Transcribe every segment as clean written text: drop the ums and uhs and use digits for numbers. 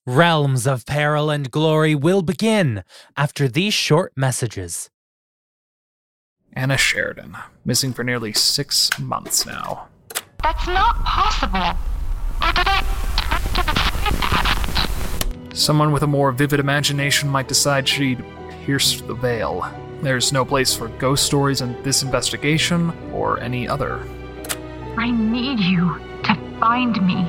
Realms of Peril and Glory will begin after these short messages. Anna Sheridan, missing for nearly 6 months now. That's not possible. Someone with a more vivid imagination might decide she'd pierce the veil. There's no place for ghost stories in this investigation or any other. I need you to find me.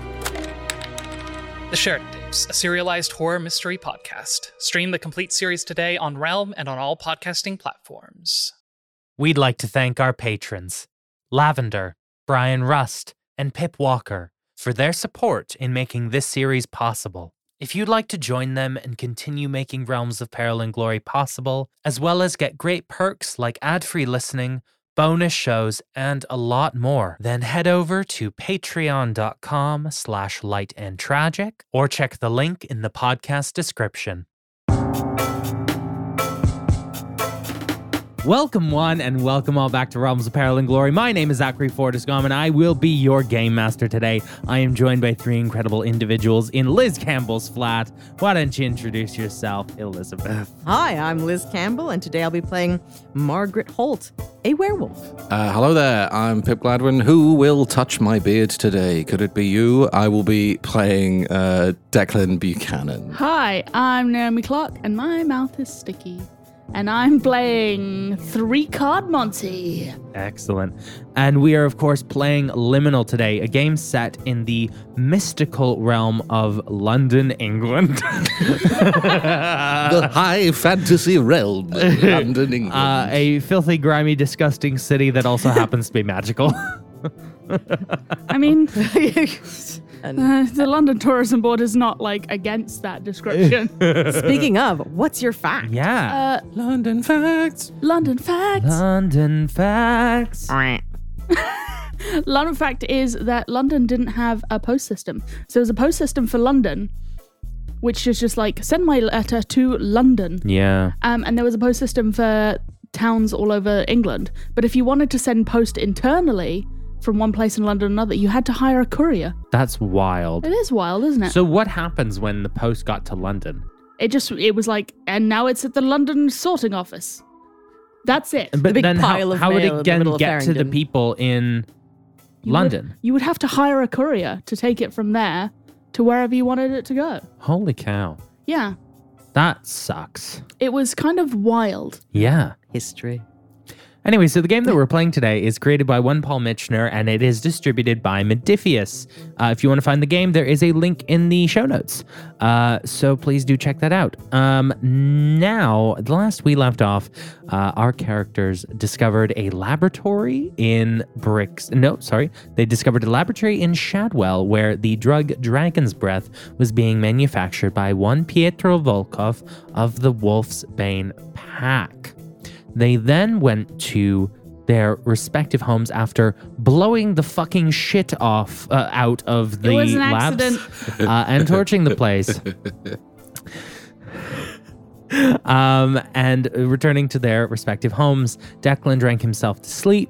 The Sheridan Tapes, a serialized horror mystery podcast. Stream the complete series today on Realm and on all podcasting platforms. We'd like to thank our patrons, Lavender, Brian Rust, and Pip Walker, for their support in making this series possible. If you'd like to join them and continue making Realms of Peril and Glory possible, as well as get great perks like ad-free listening, bonus shows, and a lot more, then head over to patreon.com/lightandtragic or check the link in the podcast description. Welcome one and welcome all back to Realms of Peril and Glory. My name is Zachary Fortiscom and I will be your game master today. I am joined by three incredible individuals in Liz Campbell's flat. Why don't you introduce yourself, Elizabeth? Hi, I'm Liz Campbell and today I'll be playing Margaret Holt, a werewolf. Hello there, I'm Pip Gladwin. Who will touch my beard today? Could it be you? I will be playing Declan Buchanan. Hi, I'm Naomi Clark and my mouth is sticky. And I'm playing 3-Card Monty. Excellent. And we are, of course, playing Liminal today, a game set in the mystical realm of London, England. The high fantasy realm of London, England. A filthy, grimy, disgusting city that also happens to be magical. I mean, the London Tourism Board is not, against that description. Speaking of, what's your fact? Yeah. London facts. London facts. London facts. London fact is that London didn't have a post system. So there's a post system for London, which is just send my letter to London. Yeah. And there was a post system for towns all over England. But if you wanted to send post internally from one place in London to another, you had to hire a courier. That's wild. It is wild, isn't it? So what happens when the post got to London? It was and now it's at the London sorting office. That's it. But big then pile of how would mail it in the middle of get to the Farringdon. people in London? You would have to hire a courier to take it from there to wherever you wanted it to go. Holy cow. Yeah. That sucks. It was kind of wild. Yeah. History. Anyway, so the game that we're playing today is created by one Paul Mitchner, and it is distributed by Modifius. If you want to find the game, there is a link in the show notes. So please do check that out. Now, the last we left off, our characters discovered a laboratory in They discovered a laboratory in Shadwell where the drug Dragon's Breath was being manufactured by one Pietro Volkov of the Wolf's Bane Pack. They then went to their respective homes after blowing the fucking shit out of the It was an labs accident. and torching the place. And returning to their respective homes, Declan drank himself to sleep.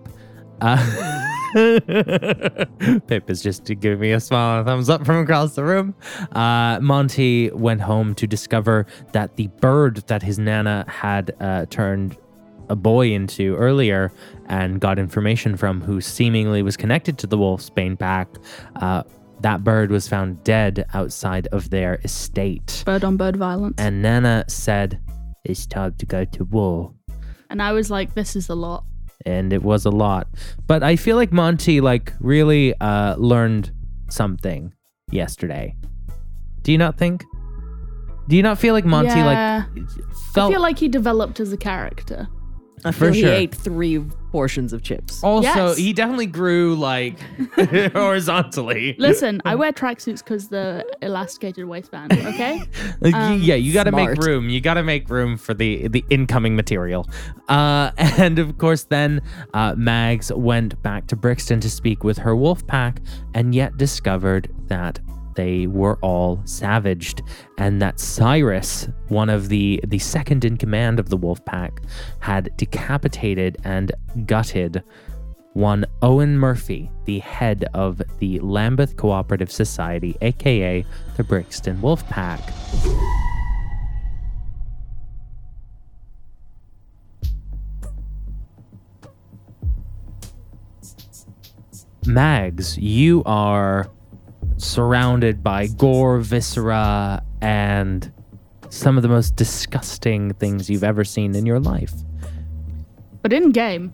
Pip is just giving me a smile and a thumbs up from across the room. Monty went home to discover that the bird that his nana had turned a boy into earlier and got information from, who seemingly was connected to the Wolf's Bane Pack. That bird was found dead outside of their estate. Bird on bird violence. And Nana said, "It's time to go to war." And I was like, this is a lot. And it was a lot. But I feel like Monty really learned something yesterday. Do you not think? Do you not feel like Monty Yeah. felt... I feel like he developed as a character. I feel For he sure. ate 3 portions of chips. Also, Yes. he definitely grew horizontally. Listen, I wear tracksuits because the elasticated waistband, okay? Yeah, you got to make smart. room. You got to make room for the incoming material. And of course, then Mags went back to Brixton to speak with her wolf pack, and yet discovered that they were all savaged, and that Cyrus, one of the second in command of the wolf pack, had decapitated and gutted one Owen Murphy, the head of the Lambeth Cooperative Society, aka the Brixton Wolf Pack. Mags, you are surrounded by gore, viscera, and some of the most disgusting things you've ever seen in your life. But in game.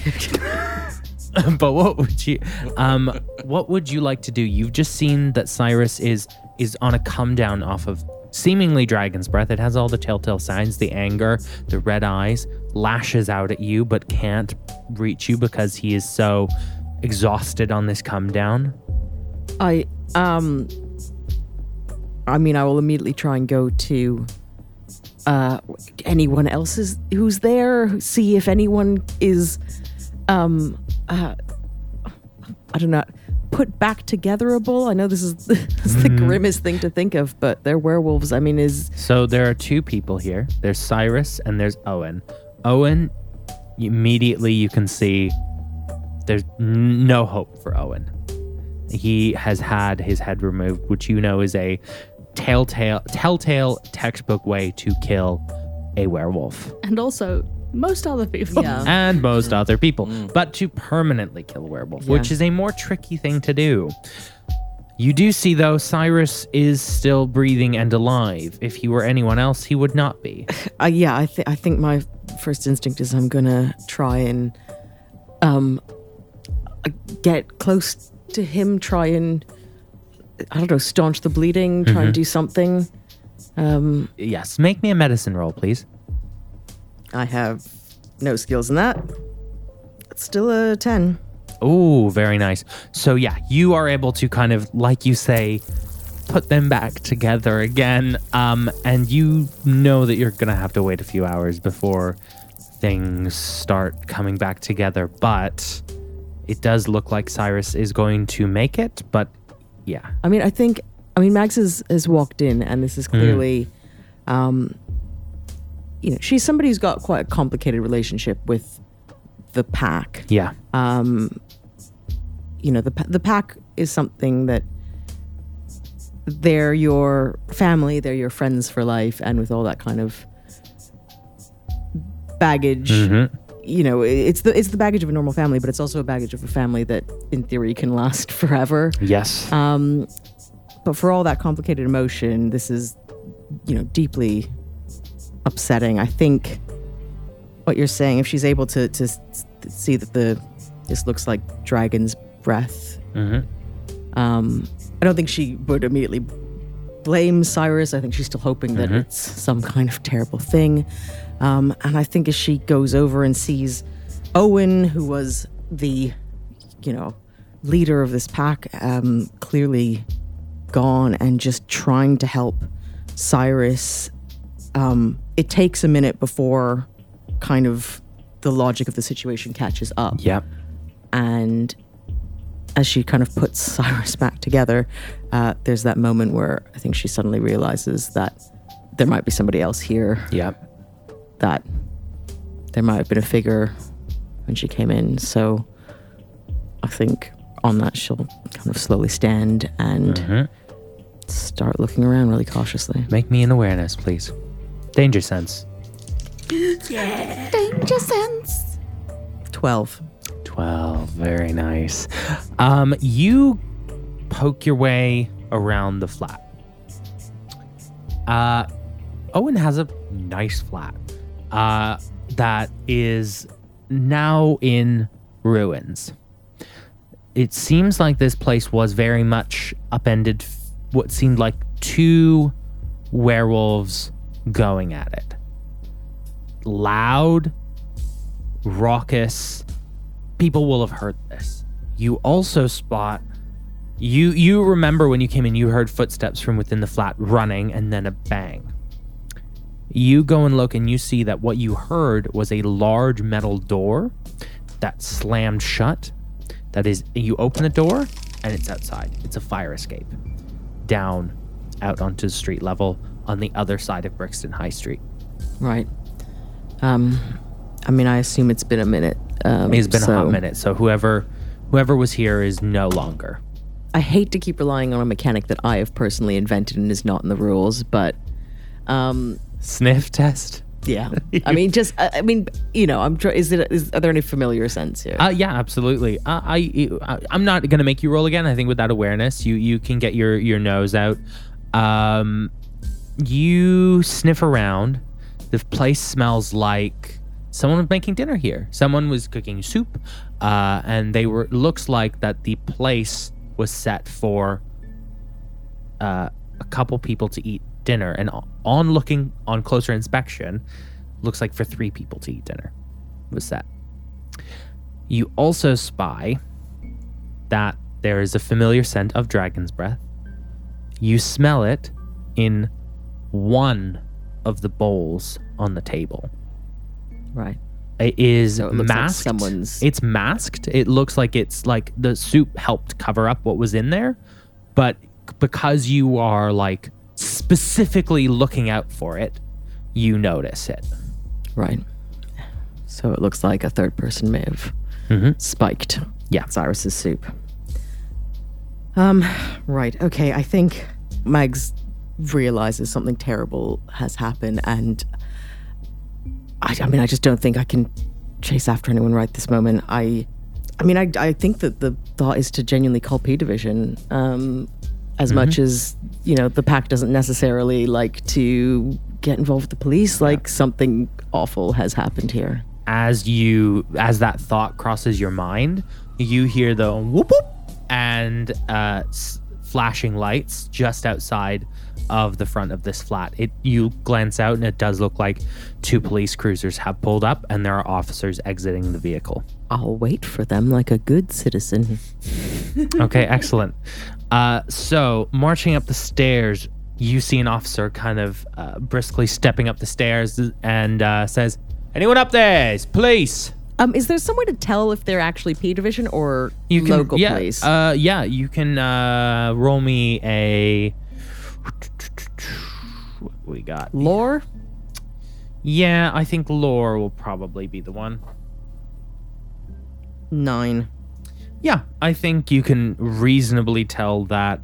But what would you like to do? You've just seen that Cyrus is on a come down off of seemingly Dragon's Breath. It has all the telltale signs, the anger, the red eyes, lashes out at you but can't reach you because he is so exhausted on this come down. I mean, I will immediately try and go to anyone else who's there, see if anyone is I don't know, put back togetherable. I know this is the grimmest thing to think of, but they're werewolves. I mean, so there are two people here. There's Cyrus and there's Owen. Owen, immediately you can see there's no hope for Owen. He has had his head removed, which you know is a telltale textbook way to kill a werewolf. And also most other people. Yeah. And most other people. But to permanently kill a werewolf, which is a more tricky thing to do. You do see, though, Cyrus is still breathing and alive. If he were anyone else, he would not be. I think my first instinct is I'm gonna try and get close to him, try and, I don't know, staunch the bleeding, try and do something. Yes, make me a medicine roll, please. I have no skills in that. It's still a 10. Oh, very nice. So yeah, you are able to kind of, like you say, put them back together again. And you know that you're going to have to wait a few hours before things start coming back together. But it does look like Cyrus is going to make it. But yeah. I mean, Mags has walked in, and this is clearly, she's somebody who's got quite a complicated relationship with the pack. Yeah. The pack is something that they're your family, they're your friends for life, and with all that kind of baggage, it's the baggage of a normal family, but it's also a baggage of a family that, in theory, can last forever. Yes. But for all that complicated emotion, this is, deeply upsetting. I think what you're saying, if she's able to see that this looks like Dragon's Breath, I don't think she would immediately blame Cyrus. I think she's still hoping that it's some kind of terrible thing. And I think as she goes over and sees Owen, who was the, leader of this pack, clearly gone and just trying to help Cyrus, it takes a minute before kind of the logic of the situation catches up. Yep. And as she kind of puts Cyrus back together, there's that moment where I think she suddenly realizes that there might be somebody else here. Yep. That there might have been a figure when she came in. So I think on that she'll kind of slowly stand and start looking around really cautiously. Make me an awareness, please. Danger sense. Yeah. Danger sense. 12. 12. Very nice. You poke your way around the flat. Owen has a nice flat that is now in ruins. It seems like this place was very much upended, what seemed like two werewolves going at it. Loud, raucous. People will have heard this. You also spot, you remember when you came in, you heard footsteps from within the flat running and then a bang. You go and look and you see that what you heard was a large metal door that slammed shut. That is, you open the door and it's outside. It's a fire escape down out onto the street level on the other side of Brixton High Street. Right. I mean, I assume it's been a minute. It's been a hot minute, so whoever was here is no longer. I hate to keep relying on a mechanic that I have personally invented and is not in the rules, but Sniff test. yeah. I mean, I'm trying. Are there any familiar scents here? Yeah, absolutely. I'm not gonna make you roll again. I think with that awareness, you can get your nose out. You sniff around. The place smells like someone was making dinner here. Someone was cooking soup, and looks like that the place was set for a couple people to eat dinner. And on closer inspection, looks like for 3 people to eat dinner was set. You also spy that there is a familiar scent of dragon's breath. You smell it in one of the bowls on the table. Right. It is So it looks like masked. someone's- It's masked. It looks like it's like the soup helped cover up what was in there, but because you are like specifically looking out for it, you notice it. Right. So it looks like a third person may have spiked Yeah. Cyrus's soup. Right. Okay. I think Mags realizes something terrible has happened, and I just don't think I can chase after anyone right this moment. I think that the thought is to genuinely call P Division, as much as, the pack doesn't necessarily like to get involved with the police. Like something awful has happened here. As that thought crosses your mind, you hear the whoop whoop and flashing lights just outside of the front of this flat. You glance out and it does look like 2 police cruisers have pulled up and there are officers exiting the vehicle. I'll wait for them like a good citizen. Okay, excellent. So marching up the stairs, you see an officer kind of briskly stepping up the stairs and says, "Anyone up there? It's police." Is there some way to tell if they're actually P Division or You can, local yeah, police? You can roll me a. What we got? Lore? Yeah, I think lore will probably be the one. 9. Yeah, I think you can reasonably tell that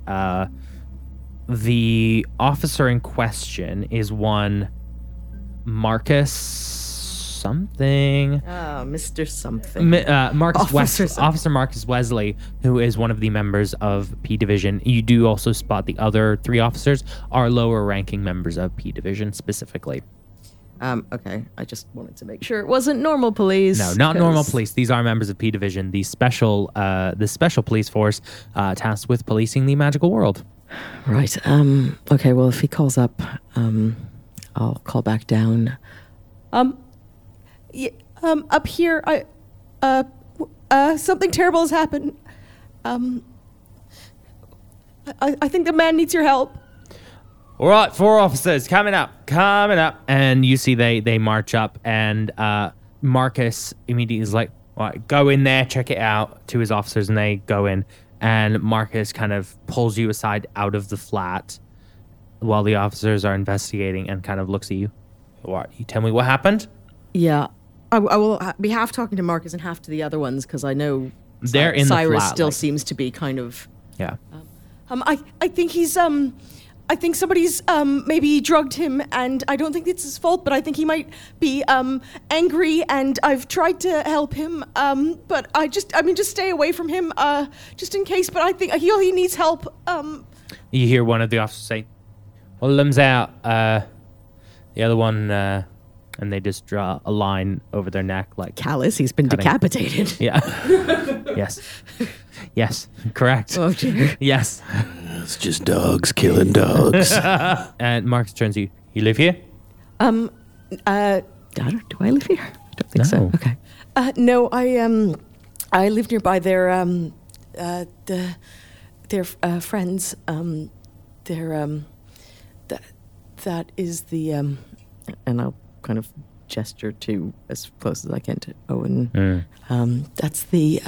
the officer in question is one Marcus something. Mr. Something. Officer Marcus Wesley, who is one of the members of P Division. You do also spot the other 3 officers are lower ranking members of P Division specifically. Okay, I just wanted to make sure it wasn't normal police. No, not normal police. These are members of P Division, the special police force tasked with policing the magical world. Right. Okay, well, if he calls up, I'll call back down. Up here, something terrible has happened. I think the man needs your help. All right, 4 officers coming up. And you see they march up, and Marcus immediately is like, all right, go in there, check it out, to his officers, and they go in. And Marcus kind of pulls you aside out of the flat while the officers are investigating and kind of looks at you. All right, you tell me what happened? Yeah. I will be half talking to Marcus and half to the other ones, because I know They're in the Cyrus flat, still like- seems to be kind of... Yeah. I think he's I think somebody's maybe drugged him, and I don't think it's his fault, but I think he might be angry, and I've tried to help him, but just stay away from him, just in case. But I think he needs help. You hear one of the officers say, "One of them's out. The other one," and they just draw a line over their neck, like Callus, he's been Cutting. decapitated. Yeah. Yes. Correct. Oh dear. Yes. It's just dogs killing dogs. And Marcus turns to you. You live here? Do I live here? I don't think so. No. Okay. No, I live nearby. They're friends. That is the and I'll kind of gesture to as close as I can to Owen. That's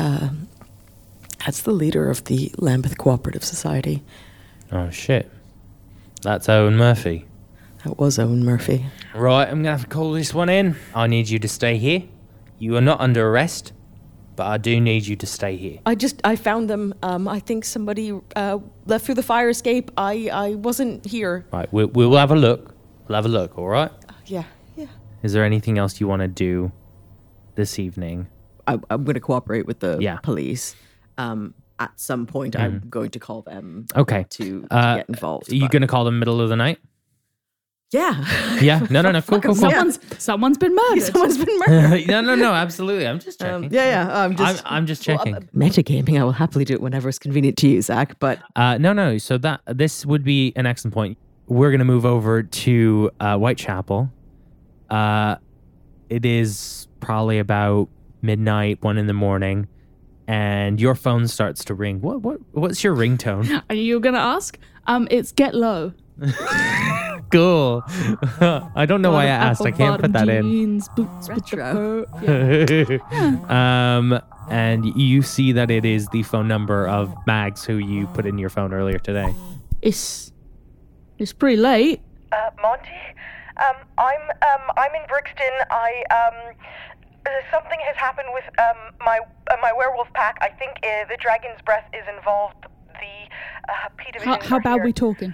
the leader of the Lambeth Cooperative Society. Oh, shit. That's Owen Murphy. That was Owen Murphy. Right, I'm going to have to call this one in. I need you to stay here. You are not under arrest, but I do need you to stay here. I found them. I think somebody left through the fire escape. I wasn't here. Right, we'll have a look. We'll have a look, all right? Yeah. Is there anything else you want to do this evening? I'm going to cooperate with the Yeah. police. At some point, I'm going to call them. Okay. To get involved. Are you but- going to call them middle of the night? Yeah. Yeah. No. Cool. Someone's been murdered. Someone's been murdered. No. Absolutely. I'm just checking. I'm just checking. Metagaming. I will happily do it whenever it's convenient to you, Zach. But No. So this would be an excellent point. We're gonna move over to Whitechapel. It is probably about midnight, 1 a.m, and your phone starts to ring. What's your ringtone? Are you gonna ask? It's Get Low. Cool. I don't know why I asked. I can't put that in. Jeans, boots with the Retro. fur. Yeah. And you see that it is the phone number of Mags, who you put in your phone earlier today. It's pretty late. Monty, I'm in Brixton. Something has happened with my werewolf pack. I think the dragon's breath is involved. The P division. How are about here. we talking?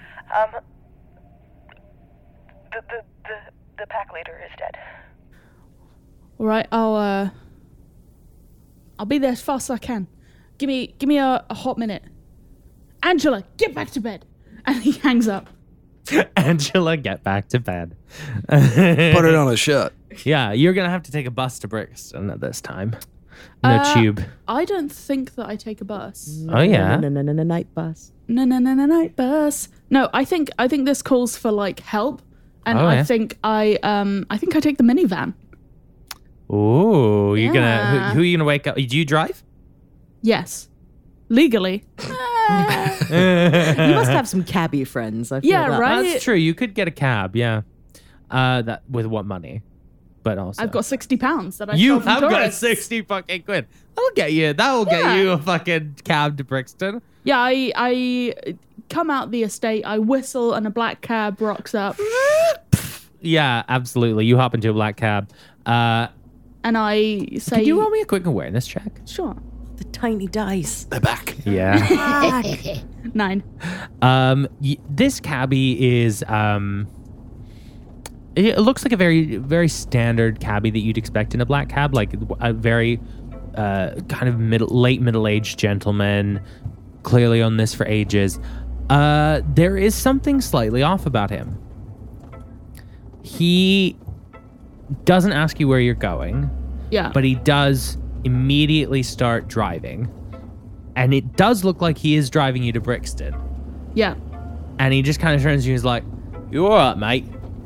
The pack leader is dead. All right, I'll be there as fast as I can. Give me a hot minute. Angela, get back to bed. And he hangs up. Angela, get back to bed. Put it on a shirt. Yeah, you're gonna have to take a bus to Brixton at this time. No tube. I don't think that I take a bus. Oh yeah. No, night bus. No, night bus. No, I think this calls for like help, and Oh, I yeah. think I take the minivan. Ooh, you're Yeah. gonna who are you gonna wake up? Do you drive? Yes, legally. You must have some cabbie friends. I feel Yeah, that. right? That's true. You could get a cab. Yeah. That with what money? But also, I've got £60 that I You stole from have got tourists. 60 fucking quid. That'll get you. That'll get Yeah. you a fucking cab to Brixton. Yeah, I come out the estate, I whistle, and a black cab rocks up, Yeah, absolutely. You hop into a black cab. and I say, Can you roll me a quick awareness check? Sure. The tiny dice. They're back. Yeah. 9. This cabbie is it looks like a very, very standard cabbie that you'd expect in a black cab, like a very kind of late middle-aged gentleman, clearly on this for ages. There is something slightly off about him. He doesn't ask you where you're going, Yeah. but he does immediately start driving. And it does look like he is driving you to Brixton. yeah. And he just kind of turns to you and is like, "You all right, mate?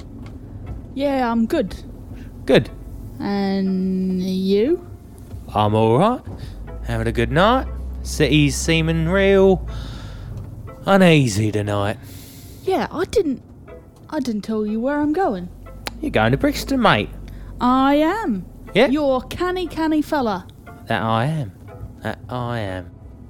Yeah, I'm good. Good. And you? I'm all right. Having a good night. City's seeming real uneasy tonight. Yeah, I didn't tell you where I'm going. You're going to Brixton, mate. I am. Yeah. You're canny fella. That I am. That I am.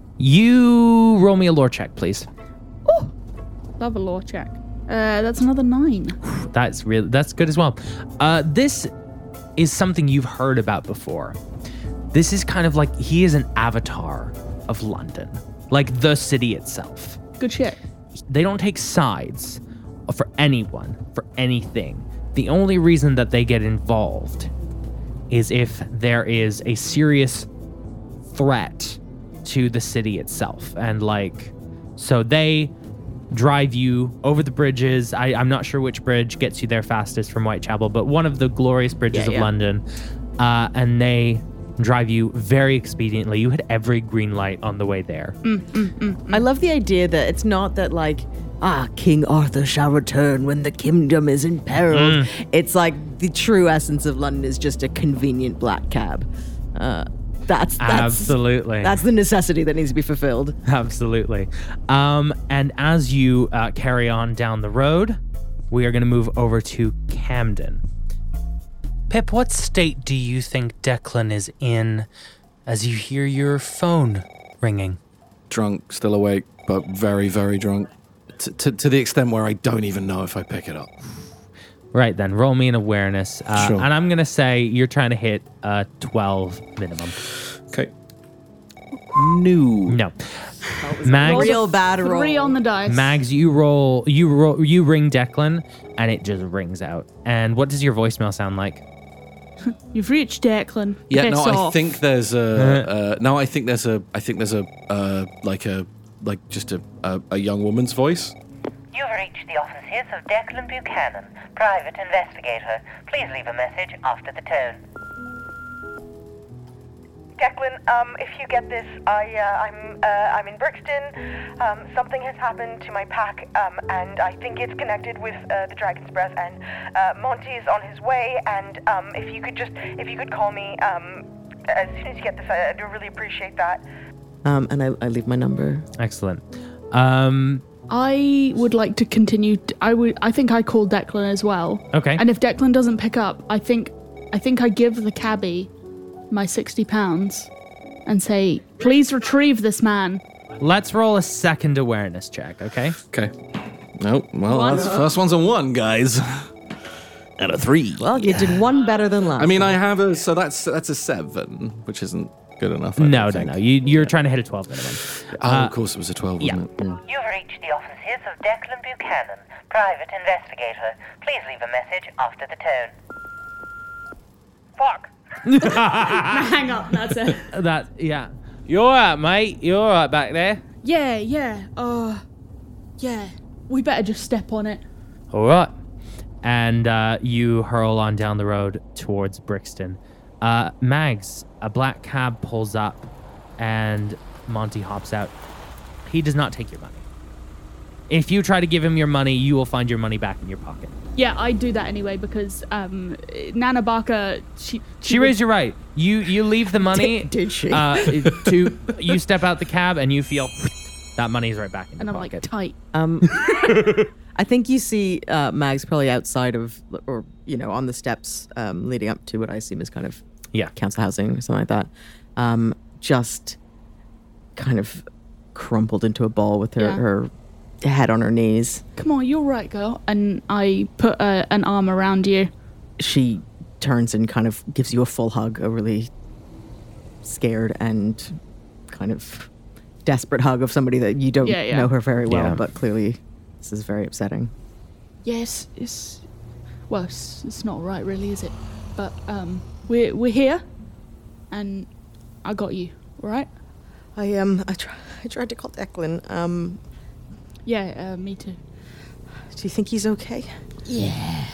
You roll me a lore check, please. Love a law check. That's another 9. That's good as well. This is something you've heard about before. This is kind of like he is an avatar of London, like the city itself. Good shit. They don't take sides for anyone, for anything. The only reason that they get involved is if there is a serious threat to the city itself. And so they drive you over the bridges. I'm not sure which bridge gets you there fastest from Whitechapel, but one of the glorious bridges of London. And they drive you very expediently. You hit every green light on the way there. I love the idea that it's not that King Arthur shall return when the kingdom is imperiled. It's like the true essence of London is just a convenient black cab. That's Absolutely. That's the necessity that needs to be fulfilled. Absolutely. And as you carry on down the road, we are going to move over to Camden. Pip, what state do you think Declan is in as you hear your phone ringing? Drunk, still awake, but very, very drunk. To the extent where I don't even know if I pick it up. Right then, roll me an awareness. Sure. And I'm going to say you're trying to hit 12 minimum. Okay. No. Mags, Real bad roll. 3 on the dice. Mags, you ring Declan, and it just rings out. And what does your voicemail sound like? You've reached Declan. Yeah, Piss no, I off. think there's a a young woman's voice. You've reached the offices of Declan Buchanan, private investigator. Please leave a message after the tone. Declan, if you get this, I'm in Brixton. Something has happened to my pack, and I think it's connected with the Dragon's Breath. And Monty's on his way. And if you could call me as soon as you get this, I do really appreciate that. And I leave my number. Excellent. I would like to continue. I think I called Declan as well. Okay. And if Declan doesn't pick up, I think I give the cabbie my £60 and say, please retrieve this man. Let's roll a second awareness check, okay? Okay. Nope. Well, that's first one's a 1, guys. And a 3. Well, you did one better than last. I mean, I have so that's a 7, which isn't good enough. I No. don't think. You're trying to hit a 12 minimum. Of course it was a 12, wasn't it? Yeah. You've reached the offices of Declan Buchanan, private investigator. Please leave a message after the tone. Fuck. Hang up, that's it. Yeah. You all right, mate? You all right back there? Yeah. Yeah. We better just step on it. All right. And you hurl on down the road towards Brixton. Mags, a black cab pulls up, and Monty hops out. He does not take your money. If you try to give him your money, you will find your money back in your pocket. Yeah, I do that anyway because Nana Barker, She raised your right. You leave the money. Did she? You step out the cab and you feel that money's right back in and your I'm pocket. like tight. I think you see Mags probably outside of, or on the steps leading up to what I assume is kind of council housing or something like that. Just kind of crumpled into a ball with her head on her knees. Come on, you're right, girl. And I put an arm around you. She turns and kind of gives you a full hug, a really scared and kind of desperate hug of somebody that you don't know her very well, but clearly this is very upsetting. Yes, it's not right, really, is it? But we're here, and I got you, all right? I tried to call Declan. Yeah, me too. Do you think he's okay? Yeah.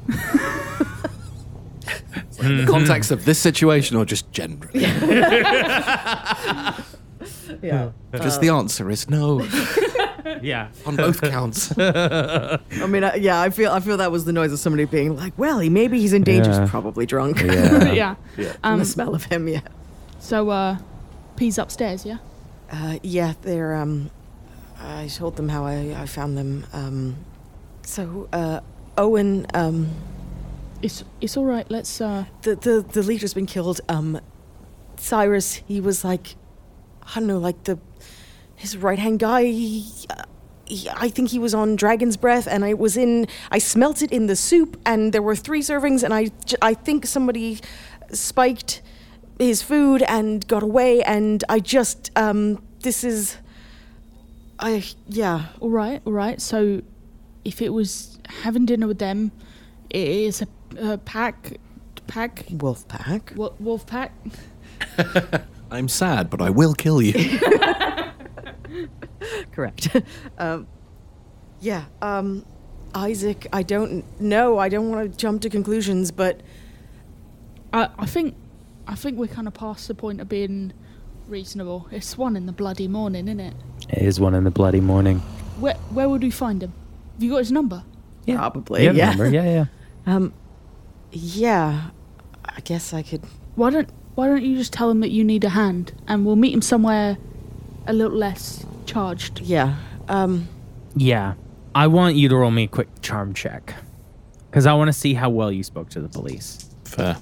In the context of this situation or just generally? Yeah. Just the answer is no. Yeah. On both counts. I mean, I feel that was the noise of somebody being like, well, maybe he's in danger. He's probably drunk. Yeah. And the smell of him, So, P's upstairs, yeah? Yeah, they're, I told them how I found them. Owen, It's all right, let's, The leader's been killed. Cyrus, he was like, I don't know, like his right-hand guy. I think he was on Dragon's Breath, and I smelt it in the soup, and there were 3 servings, and I think somebody spiked his food and got away, and I just, All right. So, if it was having dinner with them, it is a pack. Wolf pack. Wolf pack. I'm sad, but I will kill you. Correct. Isaac, I don't know. I don't want to jump to conclusions, but I think we're kind of past the point of being reasonable. It's 1 in the bloody morning, isn't it? It is 1 in the bloody morning. Where would we find him? Have you got his number? Yeah. Probably. You have a number? Yeah. Yeah. I guess I could. Why don't you just tell him that you need a hand, and we'll meet him somewhere a little less charged. Yeah. Yeah. I want you to roll me a quick charm check. Because I want to see how well you spoke to the police. Fair.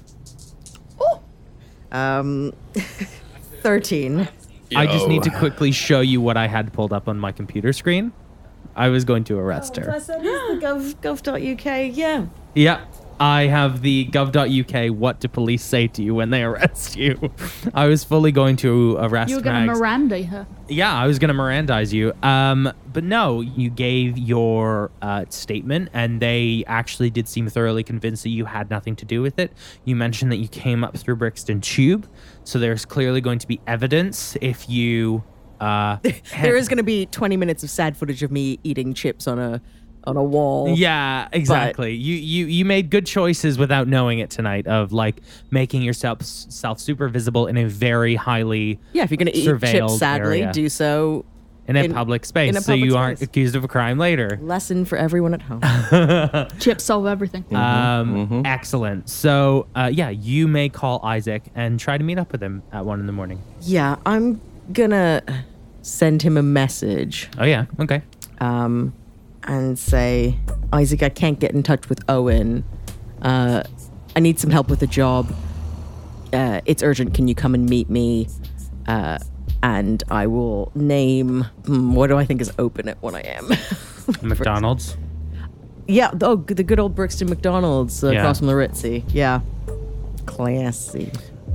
13. I just need to quickly show you what I had pulled up on my computer screen. I was going to arrest her. Gov.uk, yeah. Yeah. I have the gov.uk what do police say to you when they arrest you. I was fully going to arrest You were going to Mags. Miranda her. Yeah, I was going to Mirandize you. But no, you gave your statement, and they actually did seem thoroughly convinced that you had nothing to do with it. You mentioned that you came up through Brixton Tube, so there's clearly going to be evidence if you... There is going to be 20 minutes of sad footage of me eating chips on a wall. Yeah, exactly. You made good choices without knowing it tonight of like making yourself super visible in a very highly Yeah, if you're going to eat surveilled chips sadly, area. do so in a public space, in a so public you aren't space. accused of a crime later. Lesson for everyone at home. Chips solve everything. Excellent. So yeah, you may call Isaac and try to meet up with him at 1 a.m. Yeah, I'm gonna send him a message Oh yeah, okay. and say, Isaac, I can't get in touch with Owen. I need some help with a job. It's urgent. Can you come and meet me? And I will name, what do I think is open at 1 a.m.? McDonald's. Yeah, the good old Brixton McDonald's Yeah. across from the Ritzy. Yeah. Classy.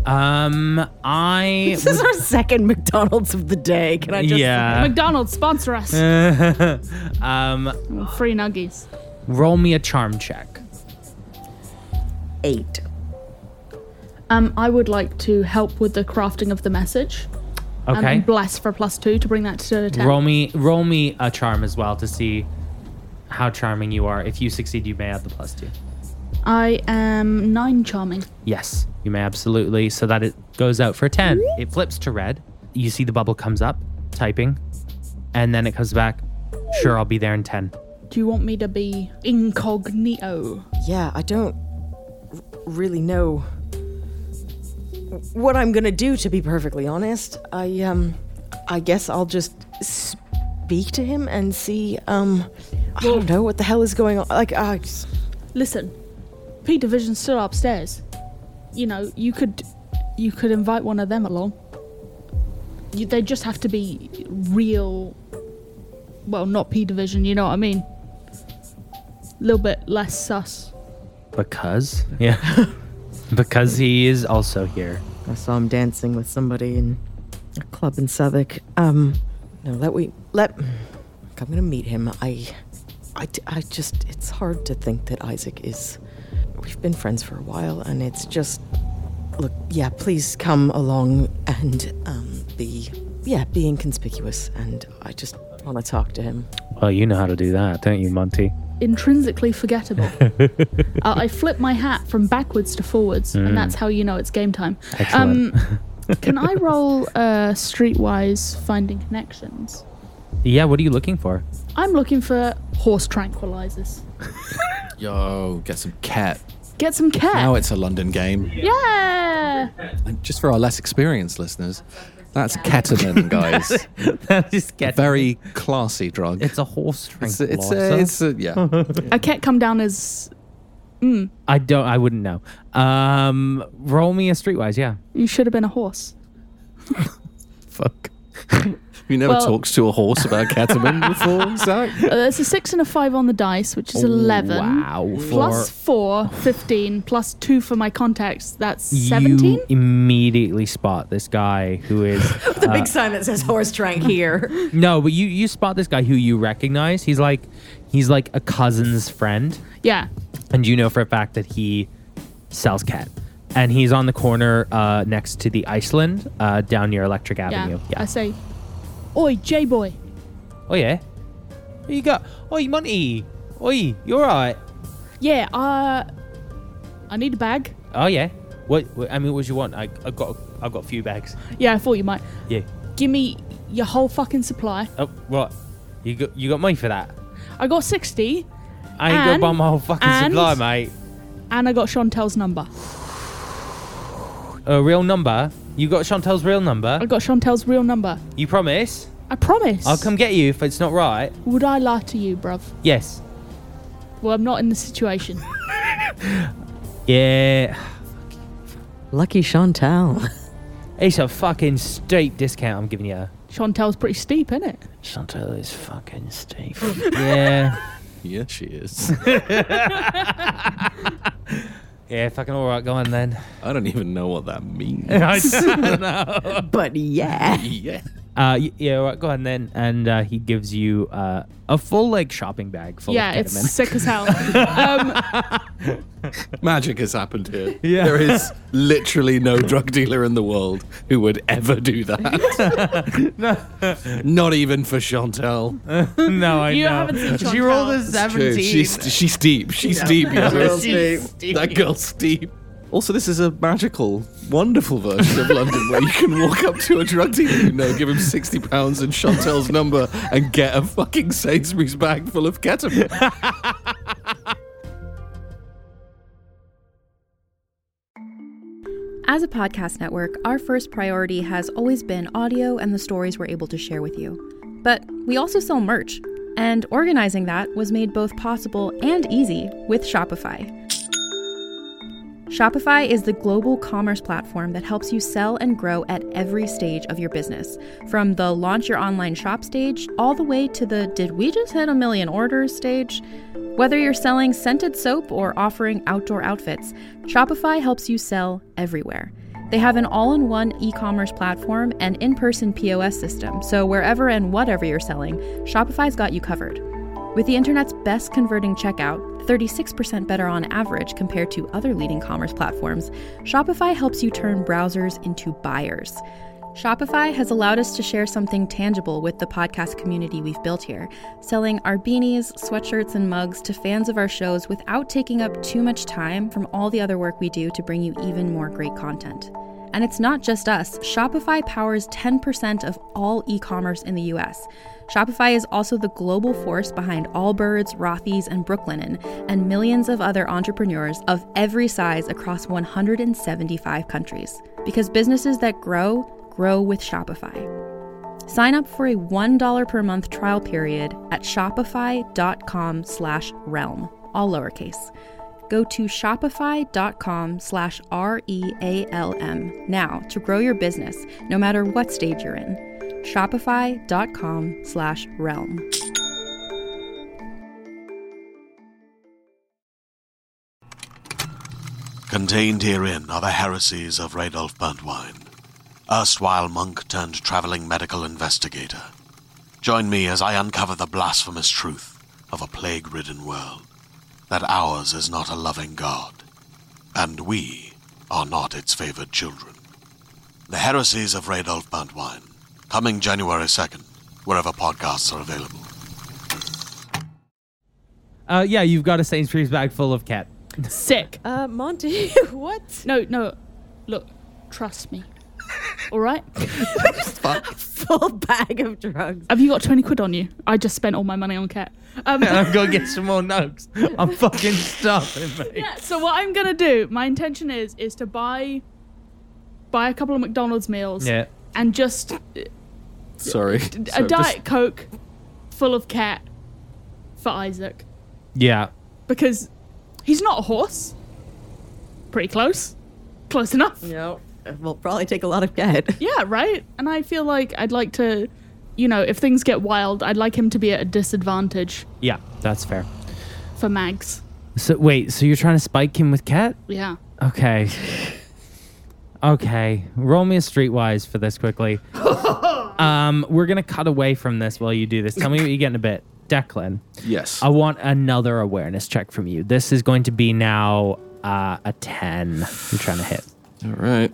This is our second McDonald's of the day. Can I just Yeah. McDonald's, sponsor us. Free nuggies. Roll me a charm check. 8. I would like to help with the crafting of the message. Okay. And bless for +2 to bring that to 10. Roll me a charm as well to see how charming you are. If you succeed, you may add the +2. I am 9 charming. Yes, you may absolutely. So that it goes out for 10. It flips to red. You see the bubble comes up, typing, and then it comes back. Sure, I'll be there in 10. Do you want me to be incognito? Yeah, I don't really know what I'm gonna do, to be perfectly honest. I guess I'll just speak to him and see, I don't know what the hell is going on. Like, Listen, P Division's still upstairs. You know, you could invite one of them along. They just have to be real. Well, not P Division, you know what I mean? A little bit less sus. Because? Yeah. Because he is also here. I saw him dancing with somebody in a club in Southwark. No, I'm gonna meet him. I just, it's hard to think that Isaac is, we've been friends for a while, and it's just, look, yeah, please come along and be inconspicuous, and I just want to talk to him. Well, you know how to do that, don't you, Monty? Intrinsically forgettable. I flip my hat from backwards to forwards, and that's how you know it's game time. Excellent. Can I roll streetwise finding connections? Yeah, what are you looking for? I'm looking for horse tranquilizers. Yo, get some cat. Get some cat. Now it's a London game. Yeah. And just for our less experienced listeners, that's ketamine, guys. That is A very classy drug. It's a horse tranquilizer. It's yeah. I can't come down as. I wouldn't know. Roll me a streetwise, yeah. You should have been a horse. Fuck. You never Well- talked to a horse about ketamine before, Zach? There's a 6 and a 5 on the dice, which is 11. Wow. Plus 4, 15. Plus 2 for my contacts. That's 17? You immediately spot this guy who is... The big sign that says horse trank here. No, but you spot this guy who you recognize. He's like a cousin's friend. Yeah. And you know for a fact that he sells cat. And he's on the corner next to the Iceland down near Electric Avenue. I say, oi, J-boy. Oh, yeah? What you got? Oi, Monty. Oi, you alright? Yeah, I need a bag. Oh, yeah? What I mean, what do you want? I've got a few bags. Yeah, I thought you might. Yeah. Give me your whole fucking supply. Oh, what? You got money for that? I got 60. I ain't gonna buy my whole fucking supply, mate. And I got Chantel's number. A real number? You got Chantel's real number? I got Chantel's real number. You promise? I promise. I'll come get you if it's not right. Would I lie to you, bruv? Yes. Well, I'm not in the situation. Yeah. Lucky Chantel. It's a fucking steep discount I'm giving you. Chantel's pretty steep, isn't it? Chantel is fucking steep. Yeah. Yeah, she is. Yeah, fucking all right, go on then. I don't even know what that means. I don't know. But yeah. Yeah. Yeah, all right, go on then. And he gives you a full like shopping bag full Yeah, of it's ketamine. sick as hell. Magic has happened here. Yeah. There is literally no drug dealer in the world who would ever do that. Not even for Chantel. No, I You know. haven't seen She rolled a Chantal. True. 17. She's steep. She's steep. Yasmin. She's steep. That girl's steep. Also, this is a magical, wonderful version of London where you can walk up to a drug dealer you know, give him £60 and Chantel's number and get a fucking Sainsbury's bag full of ketamine. As a podcast network, our first priority has always been audio and the stories we're able to share with you. But we also sell merch, and organizing that was made both possible and easy with Shopify. Shopify is the global commerce platform that helps you sell and grow at every stage of your business, from the launch your online shop stage all the way to the did we just hit 1 million orders stage. Whether you're selling scented soap or offering outdoor outfits, Shopify helps you sell everywhere. They have an all-in-one e-commerce platform and in-person POS system, so wherever and whatever you're selling, Shopify's got you covered. With the internet's best converting checkout, 36% better on average compared to other leading commerce platforms, Shopify helps you turn browsers into buyers. Shopify has allowed us to share something tangible with the podcast community we've built here, selling our beanies, sweatshirts, and mugs to fans of our shows without taking up too much time from all the other work we do to bring you even more great content. And it's not just us. Shopify powers 10% of all e-commerce in the US. Shopify is also the global force behind Allbirds, Rothy's, and Brooklinen, and millions of other entrepreneurs of every size across 175 countries. Because businesses that grow with Shopify. Sign up for a $1 per month trial period at shopify.com/realm, all lowercase. Go to shopify.com/REALM now to grow your business, no matter what stage you're in. Shopify.com/realm. Contained herein are the heresies of Radolf Burntwine, erstwhile monk turned traveling medical investigator. Join me as I uncover the blasphemous truth of a plague-ridden world, that ours is not a loving God, and we are not its favored children. The heresies of Radolf Burntwine, coming January 2nd, wherever podcasts are available. Yeah, you've got a Sainsbury's bag full of cat. Sick. Monty, what? No. Look, trust me. All right? Full bag of drugs. Have you got 20 quid on you? I just spent all my money on cat. I'm gonna get some more nugs. I'm fucking starving, mate. Yeah, so what I'm gonna do, my intention is to buy a couple of McDonald's meals. Yeah. And just Sorry. a Diet Coke full of cat for Isaac. Yeah. Because he's not a horse. Pretty close. Close enough. No. We'll probably take a lot of cat. Yeah, right? And I feel like I'd like to, if things get wild, I'd like him to be at a disadvantage Yeah, that's fair. for Mags. So wait, so you're trying to spike him with cat? Yeah. Okay. Okay. Roll me a streetwise for this quickly. We're gonna cut away from this while you do this. Tell me what you get in a bit. Declan. Yes. I want another awareness check from you. This is going to be now a 10. You're trying to hit. All right.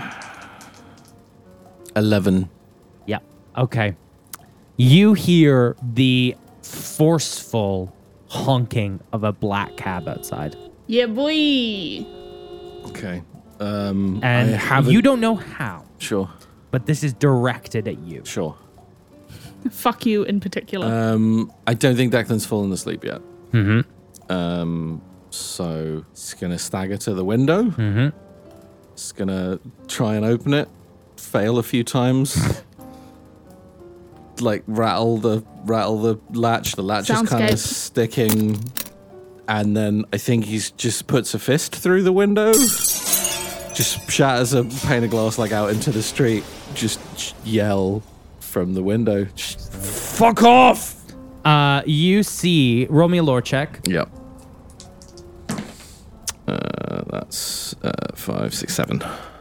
11. Yeah. Okay. You hear the forceful honking of a black cab outside. Yeah, boy. Okay. And you don't know how. Sure. But this is directed at you. Sure. Fuck you in particular. I don't think Declan's fallen asleep yet. Mm-hmm. So it's gonna stagger to the window. Mm-hmm. It's gonna try and open it. Fail a few times. Like rattle the latch. The latch is kind of sticking. And then I think he's just puts a fist through the window. Just shatters a pane of glass like out into the street. Just yell from the window. Just, fuck off! You see, roll me a lore check. Yep. That's 5, 6, 7.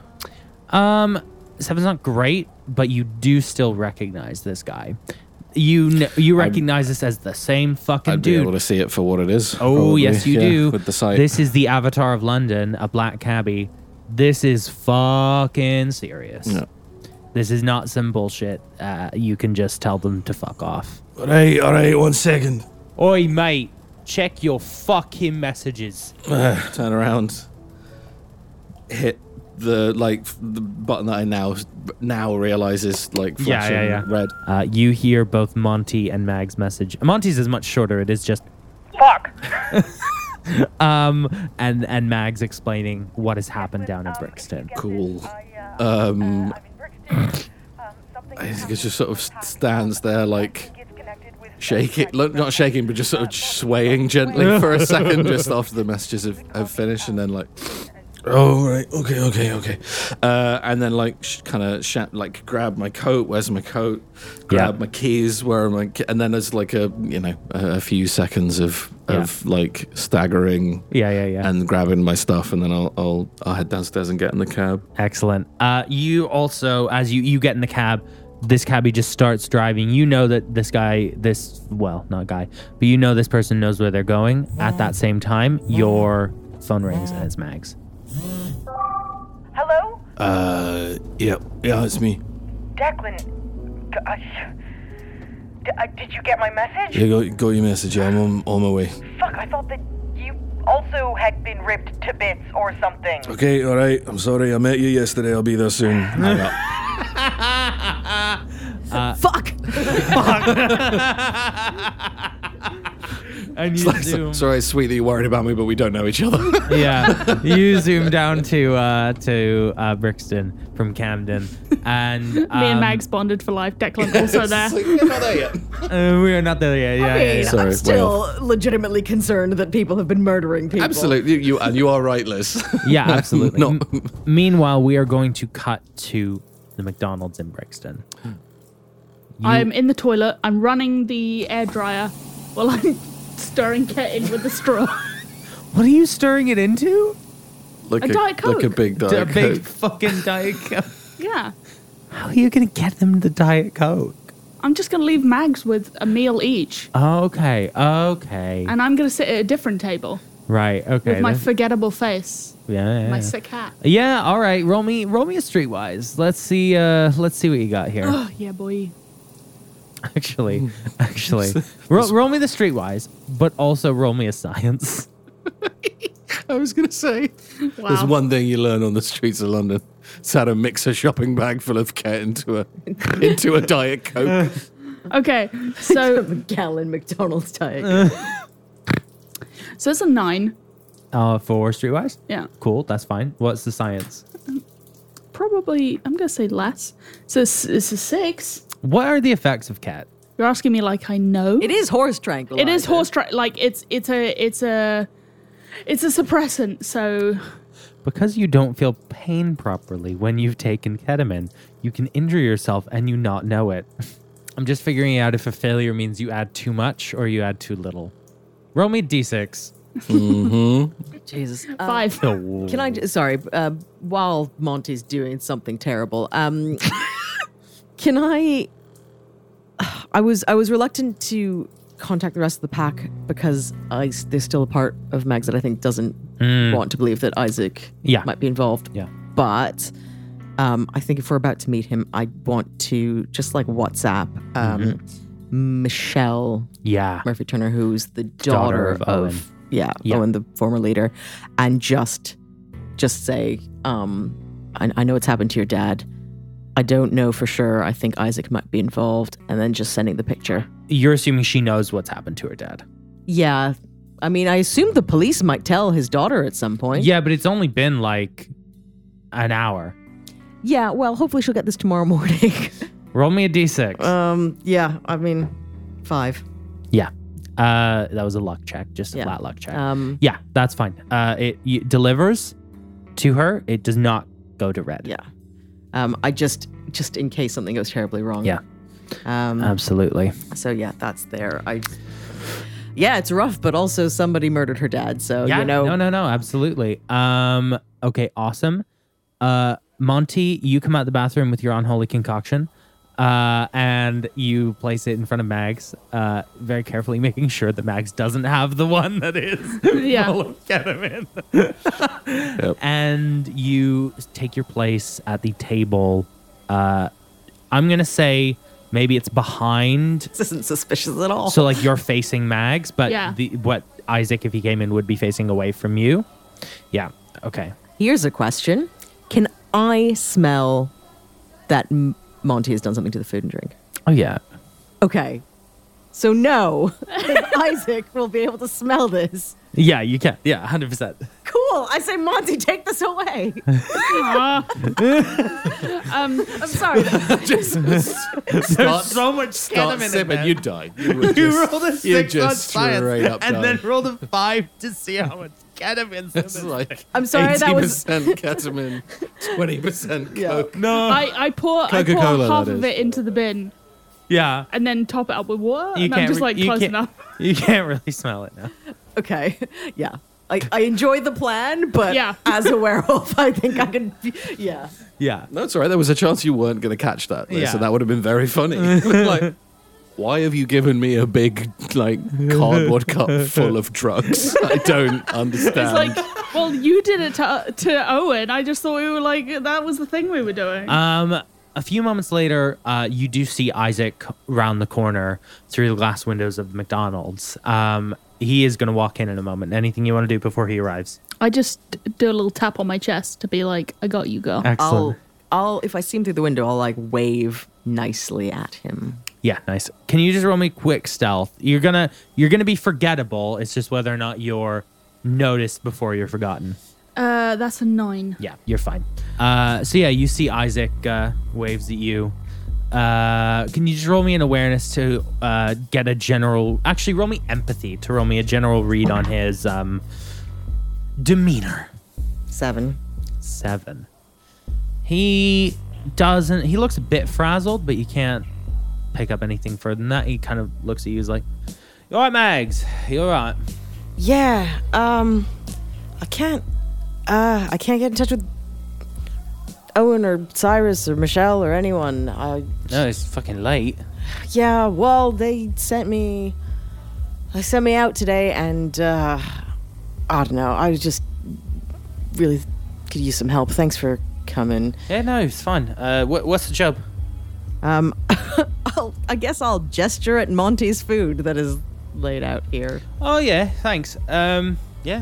7's not great, but you do still recognize this guy. You recognize this as the same fucking I'd dude. be able to see it for what it is. Oh, probably. yes, you do. With the sight. This is the Avatar of London, a black cabbie. This is fucking serious. Yeah. This is not some bullshit. You can just tell them to fuck off. All right, 1 second. Oi, mate, check your fucking messages. Turn around. Hit the button that I now realize is flashing red. You hear both Monty and Mag's message. Monty's is much shorter. It is just fuck. and Mag's explaining what has happened down in Brixton. Cool. I think it just sort of stands there shaking, not shaking, but just sort of swaying gently for a second, just after the messages have finished, and then oh, right, okay. And then grab my coat. Where's my coat? Grab my keys. Where are my? And then there's a few seconds of staggering. And grabbing my stuff, and then I'll head downstairs and get in the cab. Excellent. You also, as you get in the cab, this cabbie just starts driving. You know that this person knows where they're going. At that same time, your phone rings and it's Mags. Hello? Yeah, it's me. Declan, did you get my message? Yeah, got your message. Yeah, I'm on my way. Fuck, I thought that you also had been ripped to bits or something. Okay, all right. I'm sorry. I met you yesterday. I'll be there soon. Hang up. Fuck. And you zoom. Sorry, it's sweet that you're worried about me, but we don't know each other. Yeah, you zoom down to Brixton from Camden, and me and Mags bonded for life. Declan also there. We're not there yet. We are not there yet. Yeah, Sorry, I'm still legitimately concerned that people have been murdering people. Absolutely, you are right, Liz. Yeah, absolutely. Meanwhile, we are going to cut to the McDonald's in Brixton. I'm in the toilet. I'm running the air dryer while I'm stirring Ket in with the straw. What are you stirring it into? A Diet Coke. Like a big Diet Coke. A big fucking Diet Coke. Yeah. How are you going to get them the Diet Coke? I'm just going to leave Mags with a meal each. Okay. And I'm going to sit at a different table. Right, okay. With my forgettable face. Yeah. My sick hat. Yeah, all right. Roll me a Streetwise. Let's see what you got here. Oh, yeah, boy. Actually. roll me the Streetwise, but also roll me a science. I was going to say, Wow. There's one thing you learn on the streets of London. It's how to mix a shopping bag full of Ket into a Diet Coke. Okay, so... a gallon McDonald's Diet Coke. So it's a 9. For Streetwise? Yeah. Cool, that's fine. What's the science? Probably, I'm going to say less. So it's a 6. What are the effects of Ket? You're asking me like I know? It is horse tranquilizer. It is horse like it's a suppressant, so Because you don't feel pain properly when you've taken ketamine, you can injure yourself and you not know it. I'm just figuring out if a failure means you add too much or you add too little. Roll me D6. Mm-hmm. Jesus. 5. Can I? Sorry. While Monty's doing something terrible, can I? I was reluctant to contact the rest of the pack because there's still a part of Mags that I think doesn't want to believe that Isaac might be involved. Yeah. But I think if we're about to meet him, I want to just WhatsApp Michelle Murphy Turner, who's the daughter of Owen. Owen, the former leader, and just say, I know what's happened to your dad. I don't know for sure. I think Isaac might be involved, and then just sending the picture. You're assuming she knows what's happened to her dad. Yeah. I mean, I assume the police might tell his daughter at some point. Yeah, but it's only been like an hour. Yeah, well, hopefully she'll get this tomorrow morning. Roll me a D6. Yeah, I mean, 5. Yeah. That was a luck check, just a flat luck check. Yeah, that's fine. It delivers to her. It does not go to red. Yeah. I just in case something goes terribly wrong. Yeah. Absolutely. So yeah, that's there. Yeah, it's rough, but also somebody murdered her dad, so Yeah, you know. no, absolutely. Okay, awesome. Monty, you come out the bathroom with your unholy concoction, and you place it in front of Mags, very carefully, making sure that Mags doesn't have the one that is full of ketamine. Yep. And you take your place at the table. I'm gonna say maybe it's behind. This isn't suspicious at all. So like you're facing Mags, but Yeah. what Isaac, if he came in, would be facing away from you. Yeah. Okay. Here's a question. Can I smell that Monty has done something to the food and drink? Oh yeah. Okay. So no, Isaac will be able to smell this. Yeah, you can. Yeah, 100%. Cool. I say, Monty, take this away. I'm sorry. Just There's so much start ketamine in sipping. there. You die. You rolled a 6 on just science straight up and die. then rolled a 5 to see how much ketamine's in It's this. like I'm sorry, that was 80% ketamine, 20% coke. No. I pour Coca-Cola, half that of is. it into the bin Yeah. and then top it up with water. You And I'm can't just re- like you close can't- enough. You can't really smell it now. okay. Yeah. I enjoyed the plan, but Yeah. as a werewolf, I think I can. Yeah. Yeah. No, it's all right. There was a chance you weren't going to catch that. Yeah. So that would have been very funny. Like, why have you given me a big, like, cardboard cup full of drugs? I don't understand. It's like, well, you did it to Owen. I just thought we were like, that was the thing we were doing. A few moments later, you do see Isaac round the corner through the glass windows of McDonald's. He is going to walk in a moment. Anything you want to do before he arrives? I just do a little tap on my chest to be like, I got you, girl. Excellent. I'll if I see him through the window, I'll like wave nicely at him. Yeah, nice. Can you just roll me quick stealth? You're gonna be forgettable. It's just whether or not you're noticed before you're forgotten. That's a 9. Yeah, you're fine. So yeah, you see Isaac waves at you. Can you just roll me an awareness to get a general... Actually, roll me empathy to roll me a general read on his demeanor. 7. 7. He doesn't... He looks a bit frazzled, but you can't pick up anything further than that. He kind of looks at you as like, you all right, Mags? You all right? Yeah. I can't get in touch with Owen or Cyrus or Michelle or anyone. No, it's fucking late. Yeah, well, they sent me out today, and I don't know. I just really could use some help. Thanks for coming. Yeah, no, it's fine. What's the job? I guess I'll gesture at Monty's food that is laid out here. Oh yeah, thanks. Yeah.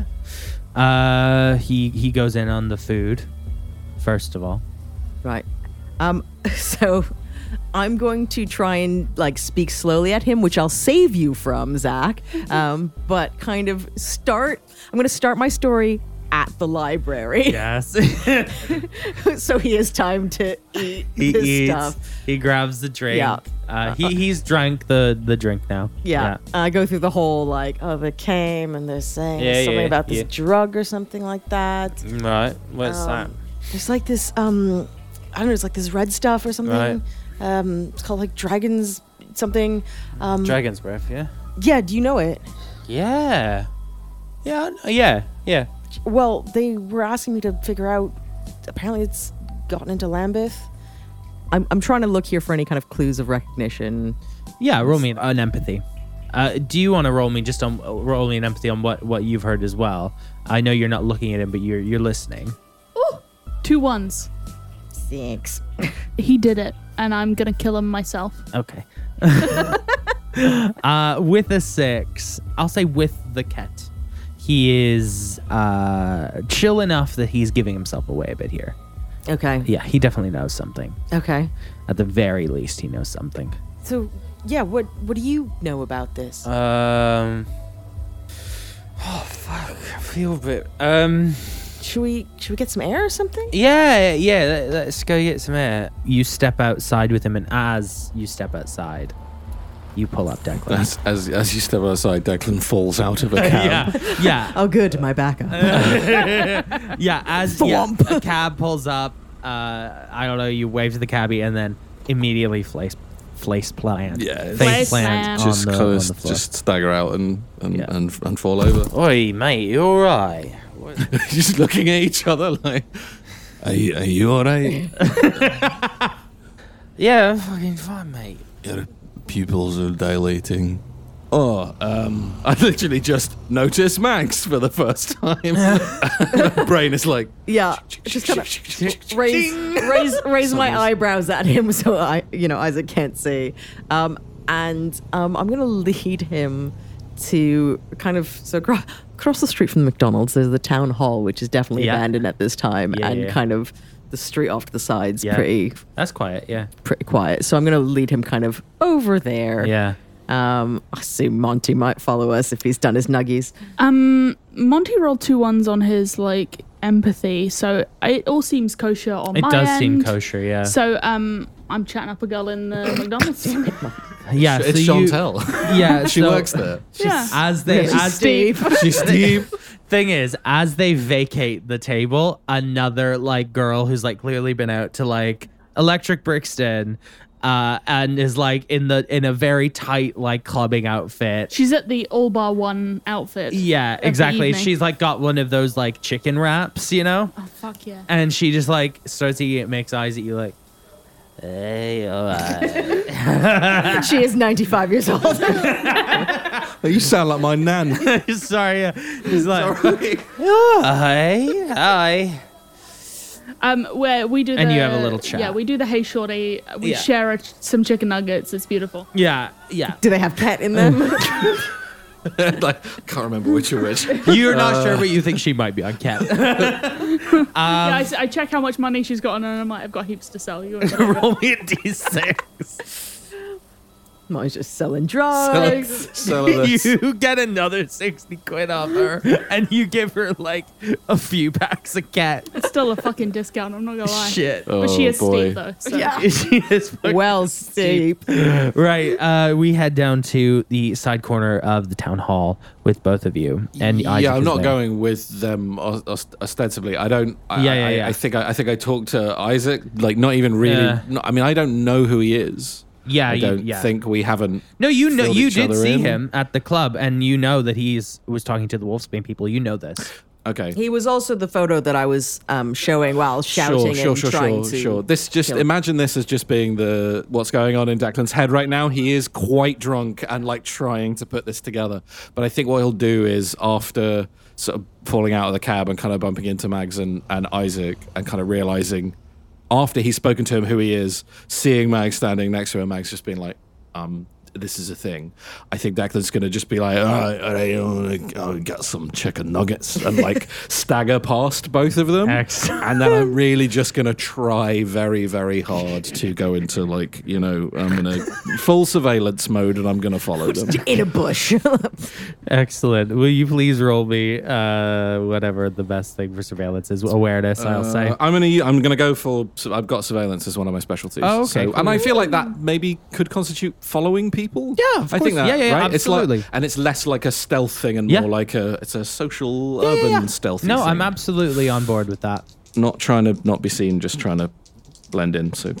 He goes in on the food first of all. Right. So I'm going to try and like speak slowly at him, which I'll save you from, Zach. But kind of I'm going to start my story at the library. Yes. So he has time to eat his stuff. He grabs the drink. Yeah. He's drank the drink now. Yeah. I go through the whole like, oh, they came and they're saying something about this drug or something like that. Right. What's that? There's like this, I don't know, it's like this red stuff or something. Right. It's called like Dragon's something. Dragon's Breath, yeah? Yeah, do you know it? Yeah. Yeah. Well, they were asking me to figure out, apparently it's gotten into Lambeth. I'm trying to look here for any kind of clues of recognition. Yeah, roll me an empathy. Do you want to roll me an empathy on what you've heard as well? I know you're not looking at him, but you're listening. Ooh, 2 1s. 6. He did it, and I'm gonna kill him myself. Okay. With a 6, I'll say with the cat, he is chill enough that he's giving himself away a bit here. Okay. Yeah, he definitely knows something. Okay. At the very least, he knows something. So, yeah, what do you know about this? Oh fuck, I feel a bit. Should we get some air or something? Yeah. Let's go get some air. You step outside with him, and as you step outside, you pull up Declan. As you step outside, Declan falls out of a cab. Yeah. Oh, good, my backup. As a cab pulls up, I don't know, you wave to the cabbie and then immediately face plant. Yeah, face plant on just the, kind on of the floor. just stagger out and fall over. Oi, mate, you all right? Just looking at each other like, are you all right? Yeah, I'm fucking fine, mate. Your pupils are dilating. Oh, I literally just noticed Max for the first time. My brain is like, Yeah, just kind of raise my eyebrows at him so Isaac can't see. And I'm gonna lead him to kind of across the street from the McDonald's. There's the town hall, which is definitely abandoned at this time, and kind of the street off to the side's That's quiet, yeah. pretty quiet. So I'm gonna lead him kind of over there. Yeah. I assume Monty might follow us if he's done his nuggies. Monty rolled 2 1s on his empathy, so it all seems kosher on my end. It does seem kosher, yeah. So I'm chatting up a girl in the McDonald's. Yeah, it's Chantel. Yeah, she works there. She's Steve. She's Steve. Thing is, as they vacate the table, another girl who's clearly been out to Electric Brixton. And is in a very tight clubbing outfit. She's at the all bar one outfit. Yeah, exactly. She's got one of those chicken wraps, Oh fuck yeah! And she just starts eating it, makes eyes at you hey, all right. She is 95 years old. You sound like my nan. Sorry, she's hi. Where we do and you have a little chat. Yeah, we do the hey shorty. We share some chicken nuggets. It's beautiful. Yeah. Do they have cat in them? Can't remember which are which. You're not sure, but you think she might be on cat. I check how much money she's got on, and I might have got heaps to sell. You roll me a d6. Mine's just selling drugs. You get another 60 quid off her, and you give her a few packs of cat. It's still a fucking discount. I'm not gonna lie. Shit. But she is steep though. So. Yeah. She is well steep. Right. We head down to the side corner of the town hall with both of you. And Isaac I'm not there. going with them ostensibly. I don't. I think I talked to Isaac. Not even really. I don't know who he is. Yeah, I don't think we haven't. No, you know, filled you each did other see in. him at the club, and you know that was talking to the Wolfsbane people. You know this. Okay. He was also the photo that I was showing while shouting and trying to. Sure. This just imagine this as just being what's going on in Declan's head right now. He is quite drunk and trying to put this together. But I think what he'll do is after sort of falling out of the cab and kind of bumping into Mags and Isaac and kind of realizing. After he's spoken to him who he is, seeing Mags standing next to him, Mags just being this is a thing. I think Declan's going to just be I got some chicken nuggets and stagger past both of them. Excellent. And then I'm really just going to try very, very hard to go into I'm in a full surveillance mode and I'm going to follow them. In a bush. Excellent. Will you please roll me whatever the best thing for surveillance is? Awareness, I'll say. I'm gonna go for. I've got surveillance as one of my specialties. Oh, okay. And I feel like that maybe could constitute following people. Yeah, of course. I think that. Yeah, right? absolutely. It's less like a stealth thing and more like it's a social urban stealthy No, thing. I'm absolutely on board with that. Not trying to not be seen, just trying to blend in. So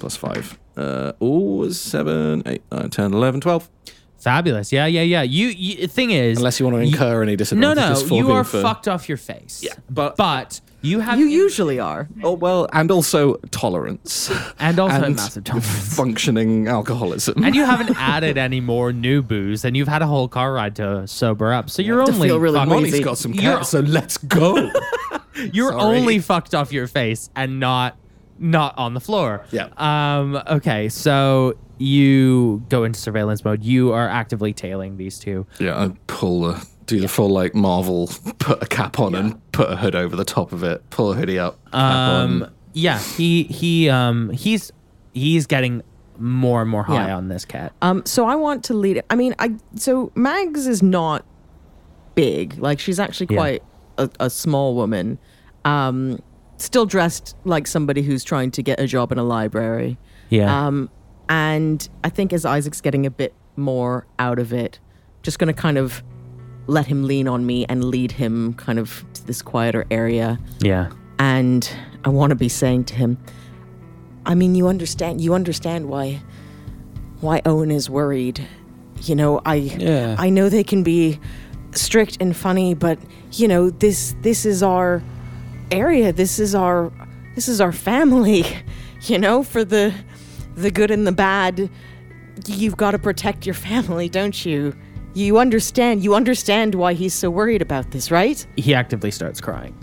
+5. 7, 8, 9, 10, 11, 12. Fabulous. Yeah. You thing is, unless you want to incur any disadvantages. No, you are fucked off your face. Yeah, but you have. You usually are. Oh well, and also tolerance, and also massive tolerance, functioning alcoholism, and you haven't added any more new booze, and you've had a whole car ride to sober up. So you're only. Molly's got some cat, so let's go. You're only fucked off your face and not on the floor. Yeah. Okay, so you go into surveillance mode. You are actively tailing these two. Yeah, I do the full Marvel, put a cap on and put a hood over the top of it, pull a hoodie up, cap on. Yeah, he's getting more and more high on this cat. So I want to lead it. So Mags is not big. She's actually quite a small woman. Still dressed like somebody who's trying to get a job in a library. Yeah. And I think as Isaac's getting a bit more out of it, just going to kind of let him lean on me and lead him kind of to this quieter area. Yeah. And I want to be saying to him, you understand why why Owen is worried. You know, I know they can be strict and funny, but you know, this is our area. This is our family. You know, for the good and the bad, you've got to protect your family, don't you? You understand why he's so worried about this, right? He actively starts crying.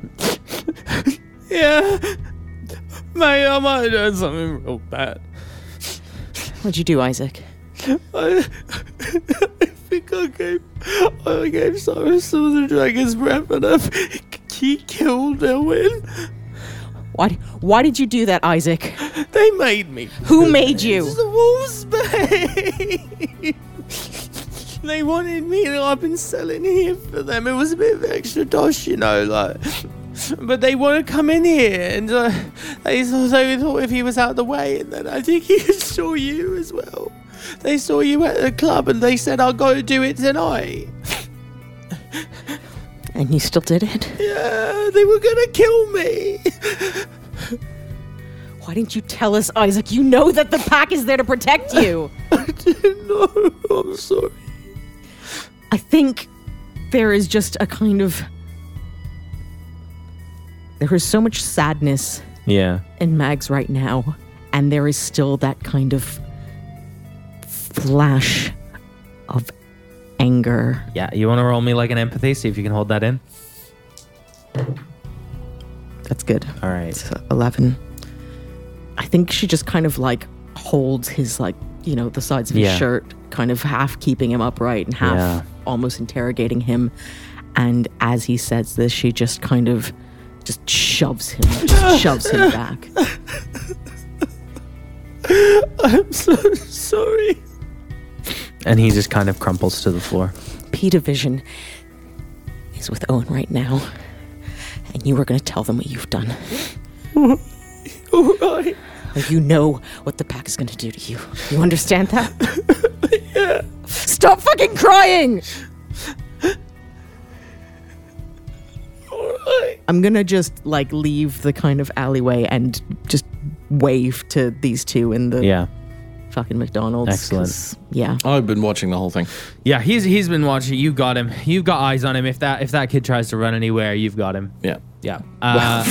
Yeah. Mate, I might have done something real bad. What'd you do, Isaac? I think I gave Cyrus some of the dragon's breath and he killed Owen. Why did you do that, Isaac? They made me. Who made you? It's the wolves, babe. They wanted me to I've been selling here for them. It was a bit of extra dosh, you know, like. But they want to come in here, and they thought if he was out of the way, and then I think he saw you as well. They saw you at the club, and they said, I've got to do it tonight. And you still did it? Yeah, they were going to kill me. Why didn't you tell us, Isaac? You know that the pack is there to protect you. I didn't know. I'm sorry. I think there is just a kind of... There is so much sadness in Mags right now, and there is still that kind of flash of anger. Yeah, you want to roll me like an empathy? See if you can hold that in. That's good. All right. It's 11. I think she just kind of like holds his like, you know, the sides of his shirt, kind of half keeping him upright and half almost interrogating him. And as he says this, she just kind of just shoves him back. I'm so sorry. And he just kind of crumples to the floor. P Division is with Owen right now, and you were going to tell them what you've done. All right. You know what the pack is going to do to you. You understand that? Yeah. Stop fucking crying! Alright. I'm going to just like leave the kind of alleyway and just wave to these two in the fucking McDonald's. Excellent. Yeah. I've been watching the whole thing. Yeah, he's been watching. You got him. You've got eyes on him. If that kid tries to run anywhere, you've got him. Yeah. Yeah.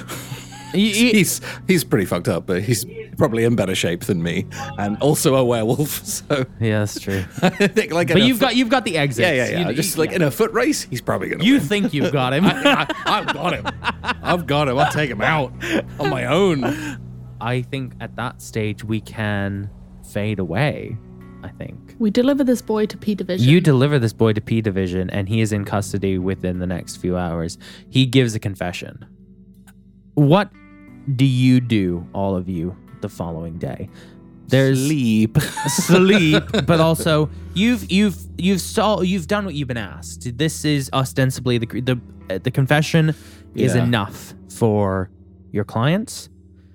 He's pretty fucked up, but he's probably in better shape than me, and also a werewolf. So yeah, that's true. I think like, but you've got the exits. Yeah. Just like in a foot race, he's probably gonna. You think you've got him? I've got him. I've got him. I'll take him out on my own. I think at that stage we can fade away. I think we deliver this boy to P Division. You deliver this boy to P Division, and he is in custody within the next few hours. He gives a confession. What do you do, all of you, the following day? There's sleep, but also you've done what you've been asked. This is ostensibly the confession is enough for your clients.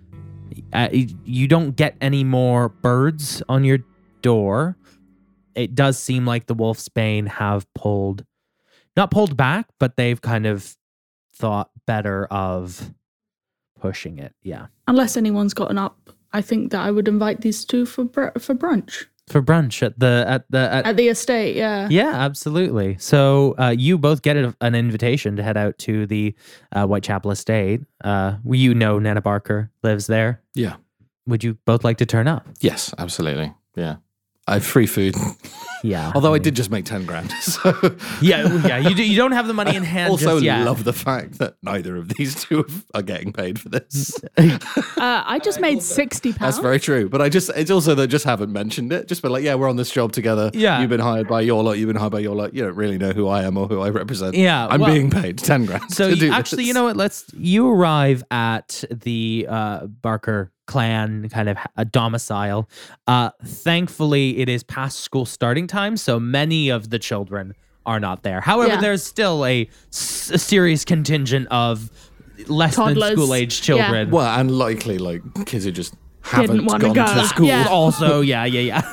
You don't get any more birds on your door. It does seem like the Wolfsbane have not pulled back, but they've kind of thought better of pushing it. Yeah. Unless anyone's gotten up, I think that I would invite these two for brunch. For brunch at the estate, yeah. Yeah, absolutely. So you both get an invitation to head out to the Whitechapel estate. You know Nana Barker lives there. Yeah. Would you both like to turn up? Yes, absolutely. Yeah. I have free food. Yeah. Although I did just make 10 grand. So. Yeah. You don't have the money in hand also just yet. Love the fact that neither of these two are getting paid for this. I just made £60. That's very true. But it's also they just haven't mentioned it. Just been like, yeah, we're on this job together. Yeah. You've been hired by your lot. You've been hired by your lot. You don't really know who I am or who I represent. Yeah. I'm being paid 10 grand. So to do actually, this. you know what? You arrive at the Barker clan kind of a domicile. Thankfully, it is past school starting time, so many of the children are not there. However, there's still a serious contingent of less Toddlers. than school-age children. Well, and likely like kids who just haven't gone to school. Yeah. Also, yeah.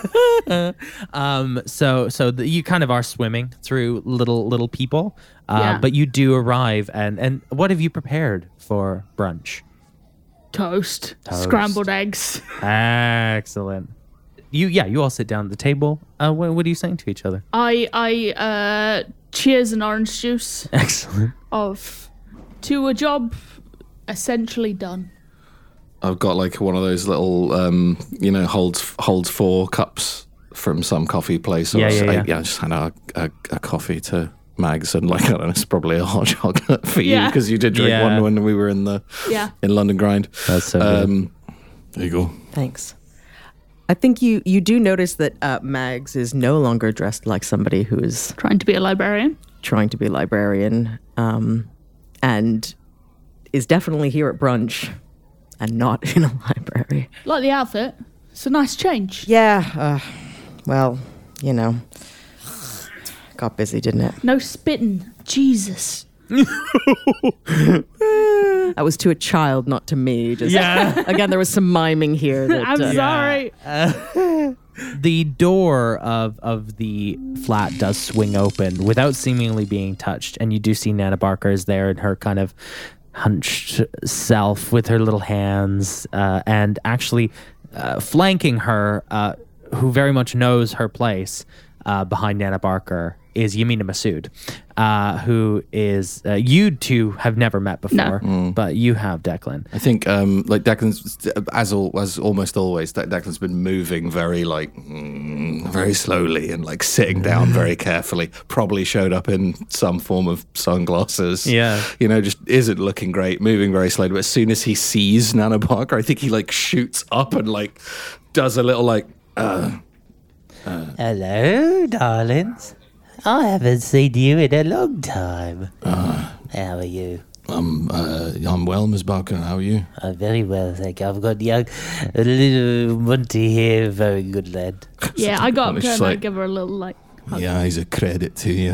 So you kind of are swimming through little people, but you do arrive, and what have you prepared for brunch? Toast. Scrambled eggs. Excellent. you all sit down at the table. What are you saying to each other? I cheers an orange juice. Excellent. To a job essentially done. I've got like one of those little, holds 4 cups from some coffee place. So I just hand out a coffee to Mags, and like, I don't know, it's probably a hot chocolate for you because you did drink one when we were in London Grind. That's so good. There you go. Thanks. I think you do notice that Mags is no longer dressed like somebody who is trying to be a librarian, and is definitely here at brunch and not in a library. Like the outfit. It's a nice change. Yeah. Well, got busy, didn't it? No spitting. Jesus. That was to a child, not to me. Again, there was some miming here. I'm sorry. The door of the flat does swing open without seemingly being touched, and you do see Nana Barker is there in her kind of hunched self with her little hands, and actually flanking her, who very much knows her place behind Nana Barker, is Yamina Masood, who is you two have never met before, but you have, Declan. I think like Declan's as almost always, Declan's been moving very very slowly and like sitting down very carefully. Probably showed up in some form of sunglasses. Yeah, just isn't looking great, moving very slowly. But as soon as he sees Nana Barker, I think he like shoots up and like does a little like. Hello, darlings. I haven't seen you in a long time. How are you? I'm well, Miss Barker. How are you? I'm very well, thank you. I've got a little Monty here, very good lad. Yeah, I got up to her and give her a little like. Hug. Yeah, he's a credit to you.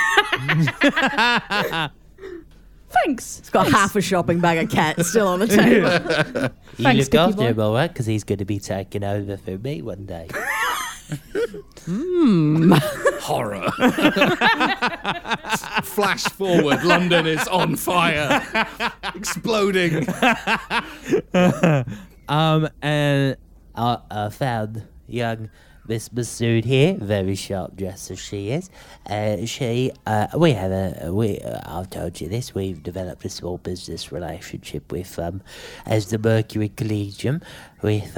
Thanks. It's got half a shopping bag of cats still on the table. You look after him, all right? Because he's going to be taking over for me one day. Horror. Flash forward, London is on fire, exploding. And I found young Miss Masood here, very sharp dresser she is. I've told you this, we've developed a small business relationship with, as the Mercury Collegium, with,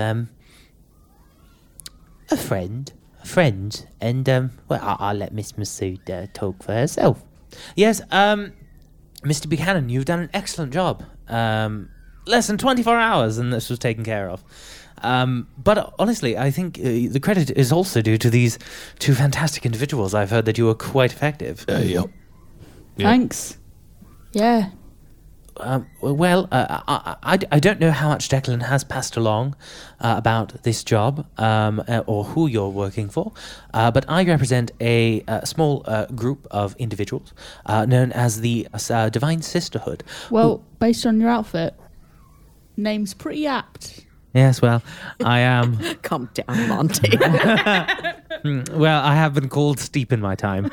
a friend, and I'll let Miss Masood talk for herself. Yes, Mr. Buchanan, you've done an excellent job. Less than 24 hours, and this was taken care of. But honestly, I think the credit is also due to these two fantastic individuals. I've heard that you were quite effective. Yep. Thanks. Yeah. I don't know how much Declan has passed along about this job or who you're working for, but I represent a small group of individuals known as the Divine Sisterhood. Well, based on your outfit, name's pretty apt. Yes, well, I am... Calm down, Monty. Well, I have been called steep in my time.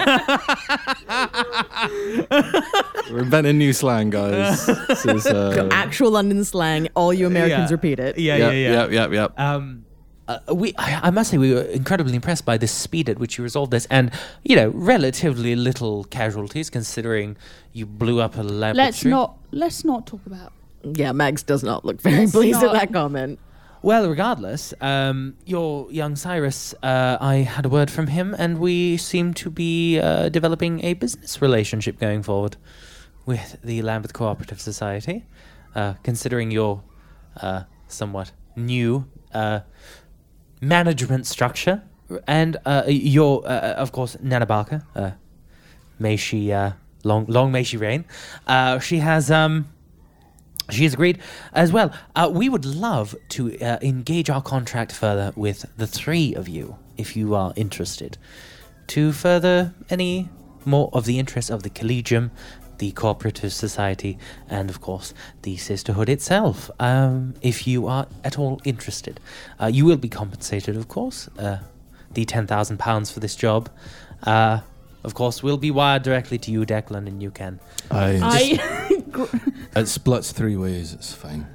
We're inventing new slang, guys. This is actual London slang. All you Americans repeat it. Yep. I must say we were incredibly impressed by the speed at which you resolved this, and relatively little casualties considering you blew up a laboratory. Let's not talk about. Yeah, Mags does not look very pleased at that comment. Well, regardless, your young Cyrus, I had a word from him, and we seem to be developing a business relationship going forward with the Lambeth Cooperative Society, considering your somewhat new management structure, and your, of course, Nana Barker, may she, long may she reign, she has agreed as well. We would love to engage our contract further with the three of you, if you are interested, to further any more of the interests of the Collegium, the Cooperative Society, and of course the Sisterhood itself. If you are at all interested, you will be compensated, of course. The £10,000 for this job, of course, will be wired directly to you, Declan, and you can. It splits 3 ways. It's fine.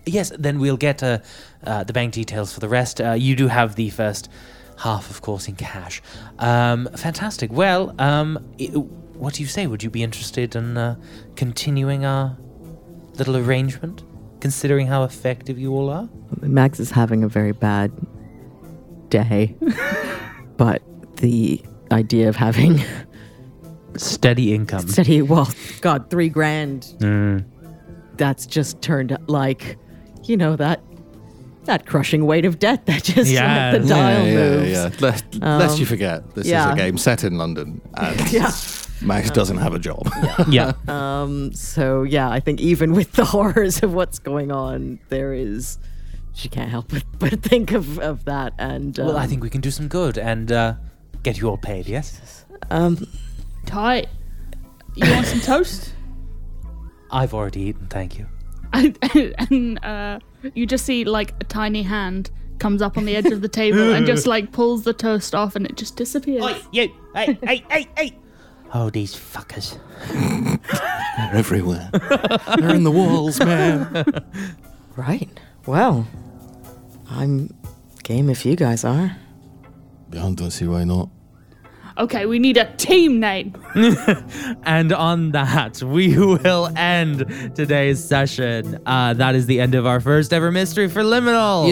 Yes, then we'll get the bank details for the rest. You do have the first half, of course, in cash. Fantastic. Well, what do you say? Would you be interested in continuing our little arrangement, considering how effective you all are? Max is having a very bad day, but the idea of having steady income, well, God, $3,000. That's just turned like, that crushing weight of debt that just the dial moves. Yeah. Lest you forget, this is a game set in London, and Max doesn't have a job. So I think even with the horrors of what's going on, she can't help but think of that. And well, I think we can do some good and get you all paid. Yes. Ty, you want some toast? I've already eaten, thank you. And you just see like a tiny hand comes up on the edge of the table and just like pulls the toast off, and it just disappears. Oi, you! Hey! Oh, these fuckers. They're everywhere. They're in the walls, man. Right. Well, I'm game if you guys are. Yeah, I don't see why not. Okay, we need a team name. And on that, we will end today's session. That is the end of our first ever Mystery for Liminal.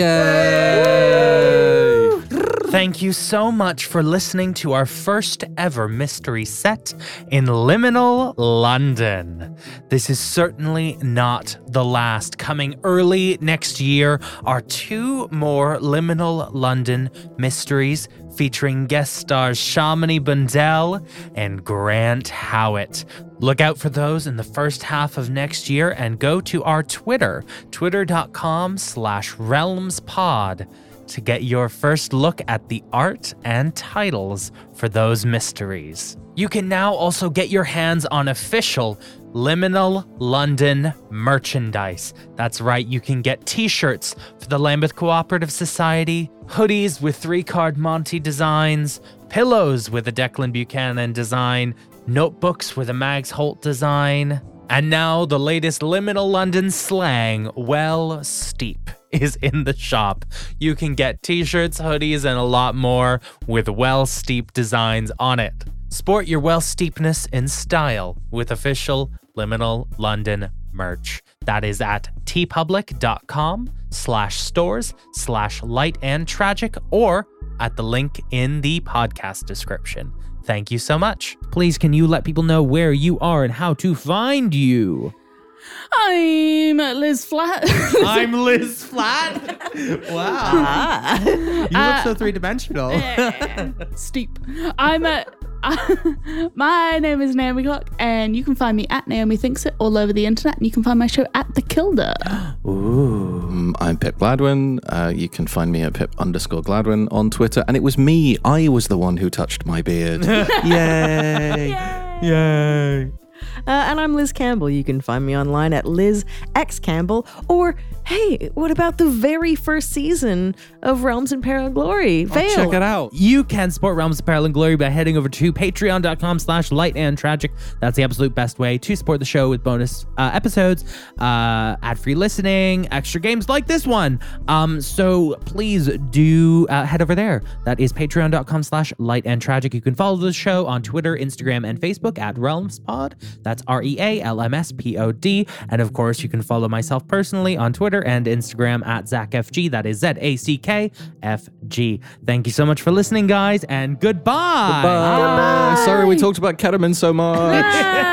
Yay! Thank you so much for listening to our first ever mystery set in Liminal London. This is certainly not the last. Coming early next year are 2 more Liminal London mysteries featuring guest stars Shamini Bundell and Grant Howitt. Look out for those in the first half of next year, and go to our Twitter, twitter.com/realmspod, to get your first look at the art and titles for those mysteries. You can now also get your hands on official Liminal London merchandise. That's right, you can get t-shirts for the Lambeth Cooperative Society, hoodies with 3-card Monty designs, pillows with a Declan Buchanan design, notebooks with a Mags Holt design, and now the latest Liminal London slang, well steep, is in the shop. You can get t-shirts, hoodies, and a lot more with well steep designs on it. Sport your well steepness in style with official Liminal London merch. That is at tpublic.com/stores/lightandtragic or at the link in the podcast description. Thank you so much. Please, can you let people know where you are and how to find you? I'm Liz Flat. I'm Liz Flat? Wow. You look so three-dimensional. Steep. My name is Naomi Glock, and you can find me at Naomi Thinks It all over the internet, and you can find my show at The Kilder. Ooh. I'm Pip Gladwin. You can find me at Pip_Gladwin on Twitter. And it was me. I was the one who touched my beard. Yay. Yay. And I'm Liz Campbell. You can find me online at Liz X Campbell. Or, hey, what about the very first season of Realms in Peril and Glory? Vale. Check it out. You can support Realms of Peril and Glory by heading over to patreon.com/lightandtragic. That's the absolute best way to support the show with bonus episodes, ad-free listening, extra games like this one. So please do head over there. That is patreon.com/lightandtragic. You can follow the show on Twitter, Instagram, and Facebook at RealmsPod. That's RealmsPod. And of course, you can follow myself personally on Twitter and Instagram at ZachFG. That is ZACKFG. Thank you so much for listening, guys, and goodbye. Goodbye. Sorry we talked about ketamine so much.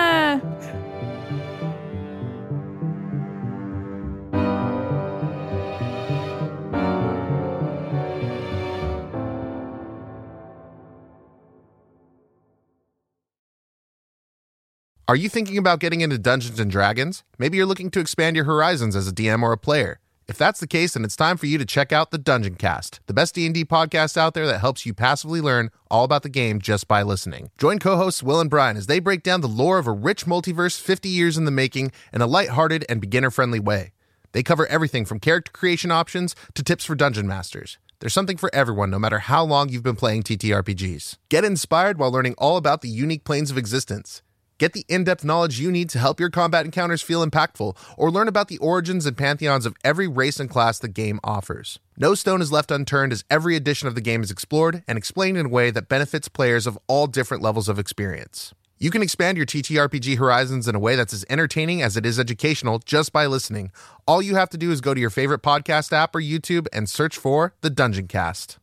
Are you thinking about getting into Dungeons & Dragons? Maybe you're looking to expand your horizons as a DM or a player. If that's the case, then it's time for you to check out the Dungeon Cast, the best D&D podcast out there that helps you passively learn all about the game just by listening. Join co-hosts Will and Brian as they break down the lore of a rich multiverse 50 years in the making in a lighthearted and beginner-friendly way. They cover everything from character creation options to tips for dungeon masters. There's something for everyone, no matter how long you've been playing TTRPGs. Get inspired while learning all about the unique planes of existence. Get the in-depth knowledge you need to help your combat encounters feel impactful, or learn about the origins and pantheons of every race and class the game offers. No stone is left unturned as every edition of the game is explored and explained in a way that benefits players of all different levels of experience. You can expand your TTRPG horizons in a way that's as entertaining as it is educational just by listening. All you have to do is go to your favorite podcast app or YouTube and search for The Dungeon Cast.